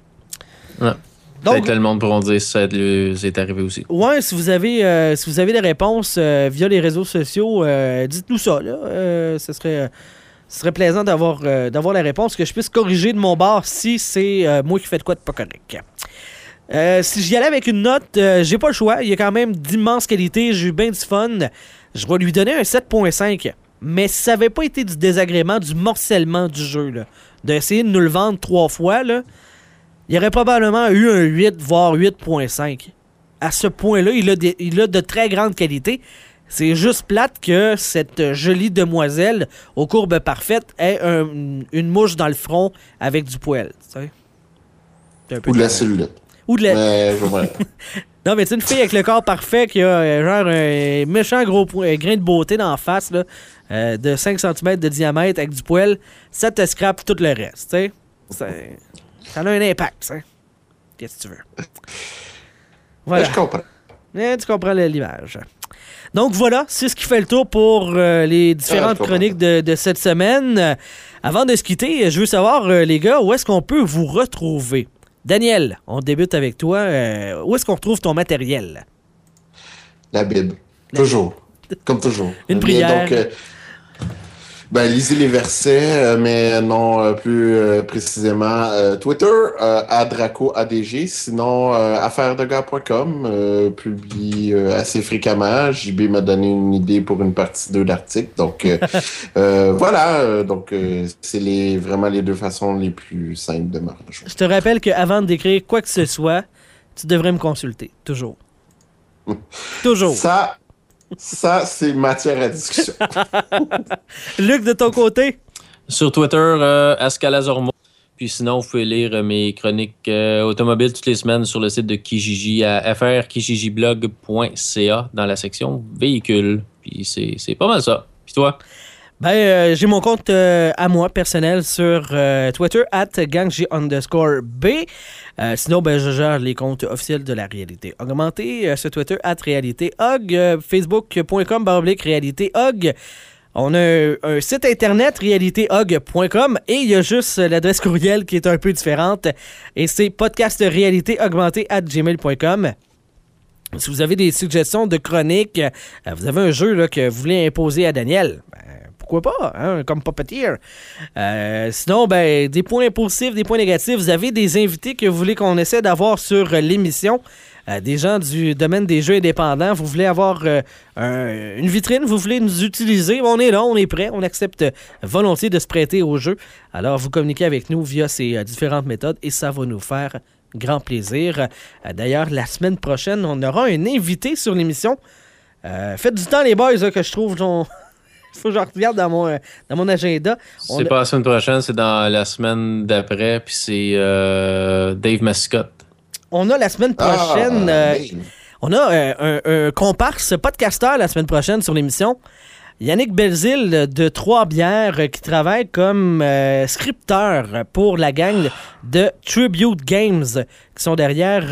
Là. Ouais. Donc, peut-être que le monde pourront dire si ça est arrivé aussi. Ouais, si vous avez des réponses via les réseaux sociaux, dites-nous ça. Là. Ce serait plaisant d'avoir la réponse, que je puisse corriger de mon bord si c'est moi qui fais de quoi de pas correct. Si j'y allais avec une note, j'ai pas le choix. Il y a quand même d'immenses qualités. J'ai eu bien du fun. Je vais lui donner un 7.5. Mais si ça n'avait pas été du désagrément, du morcellement du jeu, là, d'essayer de nous le vendre 3 fois, là, il y aurait probablement eu un 8, voire 8.5. À ce point-là, il a de très grandes qualités. C'est juste plate que cette jolie demoiselle aux courbes parfaites ait une mouche dans le front avec du poil. Tu sais? Ou de la cellulite. Ou de la... Non, mais tu sais, une fille avec le corps parfait qui a genre un méchant gros grain de beauté dans la face, là, de 5 cm de diamètre avec du poil, ça te scrape tout le reste, tu sais. Ça a un impact, tu sais. Qu'est-ce que tu veux? Voilà. Je comprends. Tu comprends l'image. Donc voilà, c'est ce qui fait le tour pour les différentes chroniques de cette semaine. Avant de se quitter, je veux savoir, les gars, où est-ce qu'on peut vous retrouver? Daniel, on débute avec toi. Où est-ce qu'on retrouve ton matériel? La Bible. Toujours. Comme toujours. Une prière. Donc, lisez les versets, mais non plus précisément Twitter, @DracoADG. Sinon, affairesdegars.com publie assez fréquemment. JB m'a donné une idée pour une partie 2 d'article. Donc, voilà. Donc, c'est vraiment les 2 façons les plus simples de me rejoindre. Je te rappelle qu'avant de décrire quoi que ce soit, tu devrais me consulter. Toujours. Toujours. Ça, c'est matière à discussion. Luc, de ton côté? Sur Twitter, Ascalazormo. Puis sinon, vous pouvez lire mes chroniques automobiles toutes les semaines sur le site de Kijiji à frkijijblog.ca dans la section véhicules. Puis c'est pas mal ça. Puis toi? J'ai mon compte à moi personnel sur Twitter @gangj_b. Sinon, je gère les comptes officiels de la Réalité Augmentée sur Twitter @réalitéhog, facebook.com/réalitéhog. On a un site internet réalitéhog.com et il y a juste l'adresse courriel qui est un peu différente et c'est podcastrealitéaugmentée@gmail.com. Si vous avez des suggestions de chroniques, vous avez un jeu là, que vous voulez imposer à Daniel, pourquoi pas, hein, comme Puppeteer. Sinon, des points positifs, des points négatifs. Vous avez des invités que vous voulez qu'on essaie d'avoir sur l'émission. Des gens du domaine des jeux indépendants. Vous voulez avoir une vitrine, vous voulez nous utiliser. On est là, on est prêt. On accepte volontiers de se prêter au jeu. Alors, vous communiquez avec nous via ces différentes méthodes et ça va nous faire grand plaisir. D'ailleurs, la semaine prochaine, on aura un invité sur l'émission. Faites du temps, les boys, là, que je trouve... Il faut que je regarde dans mon agenda. C'est pas la semaine prochaine, c'est dans la semaine d'après, puis c'est Dave Mascotte. On a la semaine prochaine... on a un comparse podcasteur la semaine prochaine sur l'émission. Yannick Belzile de Trois-Bières qui travaille comme scripteur pour la gang de Tribute Games qui sont derrière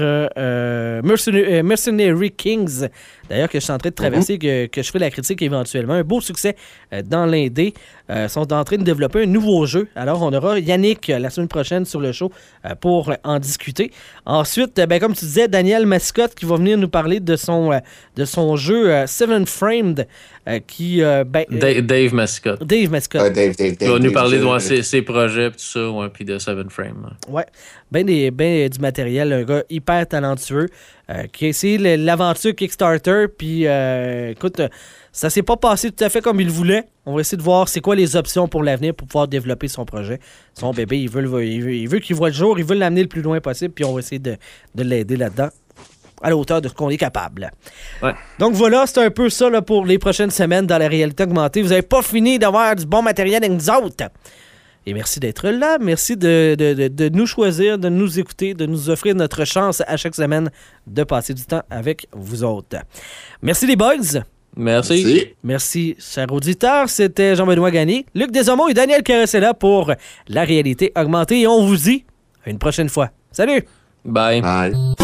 Mercenary Kings. D'ailleurs, que je suis en train de traverser, que je ferai la critique éventuellement. Un beau succès dans l'indé. Sont en train de développer un nouveau jeu. Alors, on aura Yannick la semaine prochaine sur le show pour en discuter. Ensuite, comme tu disais, Daniel Mascotte qui va venir nous parler de son jeu Seven Framed qui... Dave Mascotte. Dave Mascotte. Dave, il va nous parler de ses projets et tout ça, puis de Seven Frame. Ouais. Du matériel matériel, un gars hyper talentueux qui a essayé l'aventure Kickstarter, puis écoute, ça s'est pas passé tout à fait comme il voulait. On va essayer de voir c'est quoi les options pour l'avenir pour pouvoir développer son projet. Son bébé, il veut qu'il voit le jour, il veut l'amener le plus loin possible, puis on va essayer de l'aider là-dedans à la hauteur de ce qu'on est capable. Ouais. Donc voilà, c'est un peu ça là, pour les prochaines semaines dans la réalité augmentée. Vous n'avez pas fini d'avoir du bon matériel avec nous autres. Et merci d'être là. Merci de nous choisir, de nous écouter, de nous offrir notre chance à chaque semaine de passer du temps avec vous autres. Merci les boys. Merci, chers auditeurs. C'était Jean-Benoît Gagné, Luc Desormeaux et Daniel Carosella pour la réalité augmentée. Et on vous dit à une prochaine fois. Salut! Bye. Bye.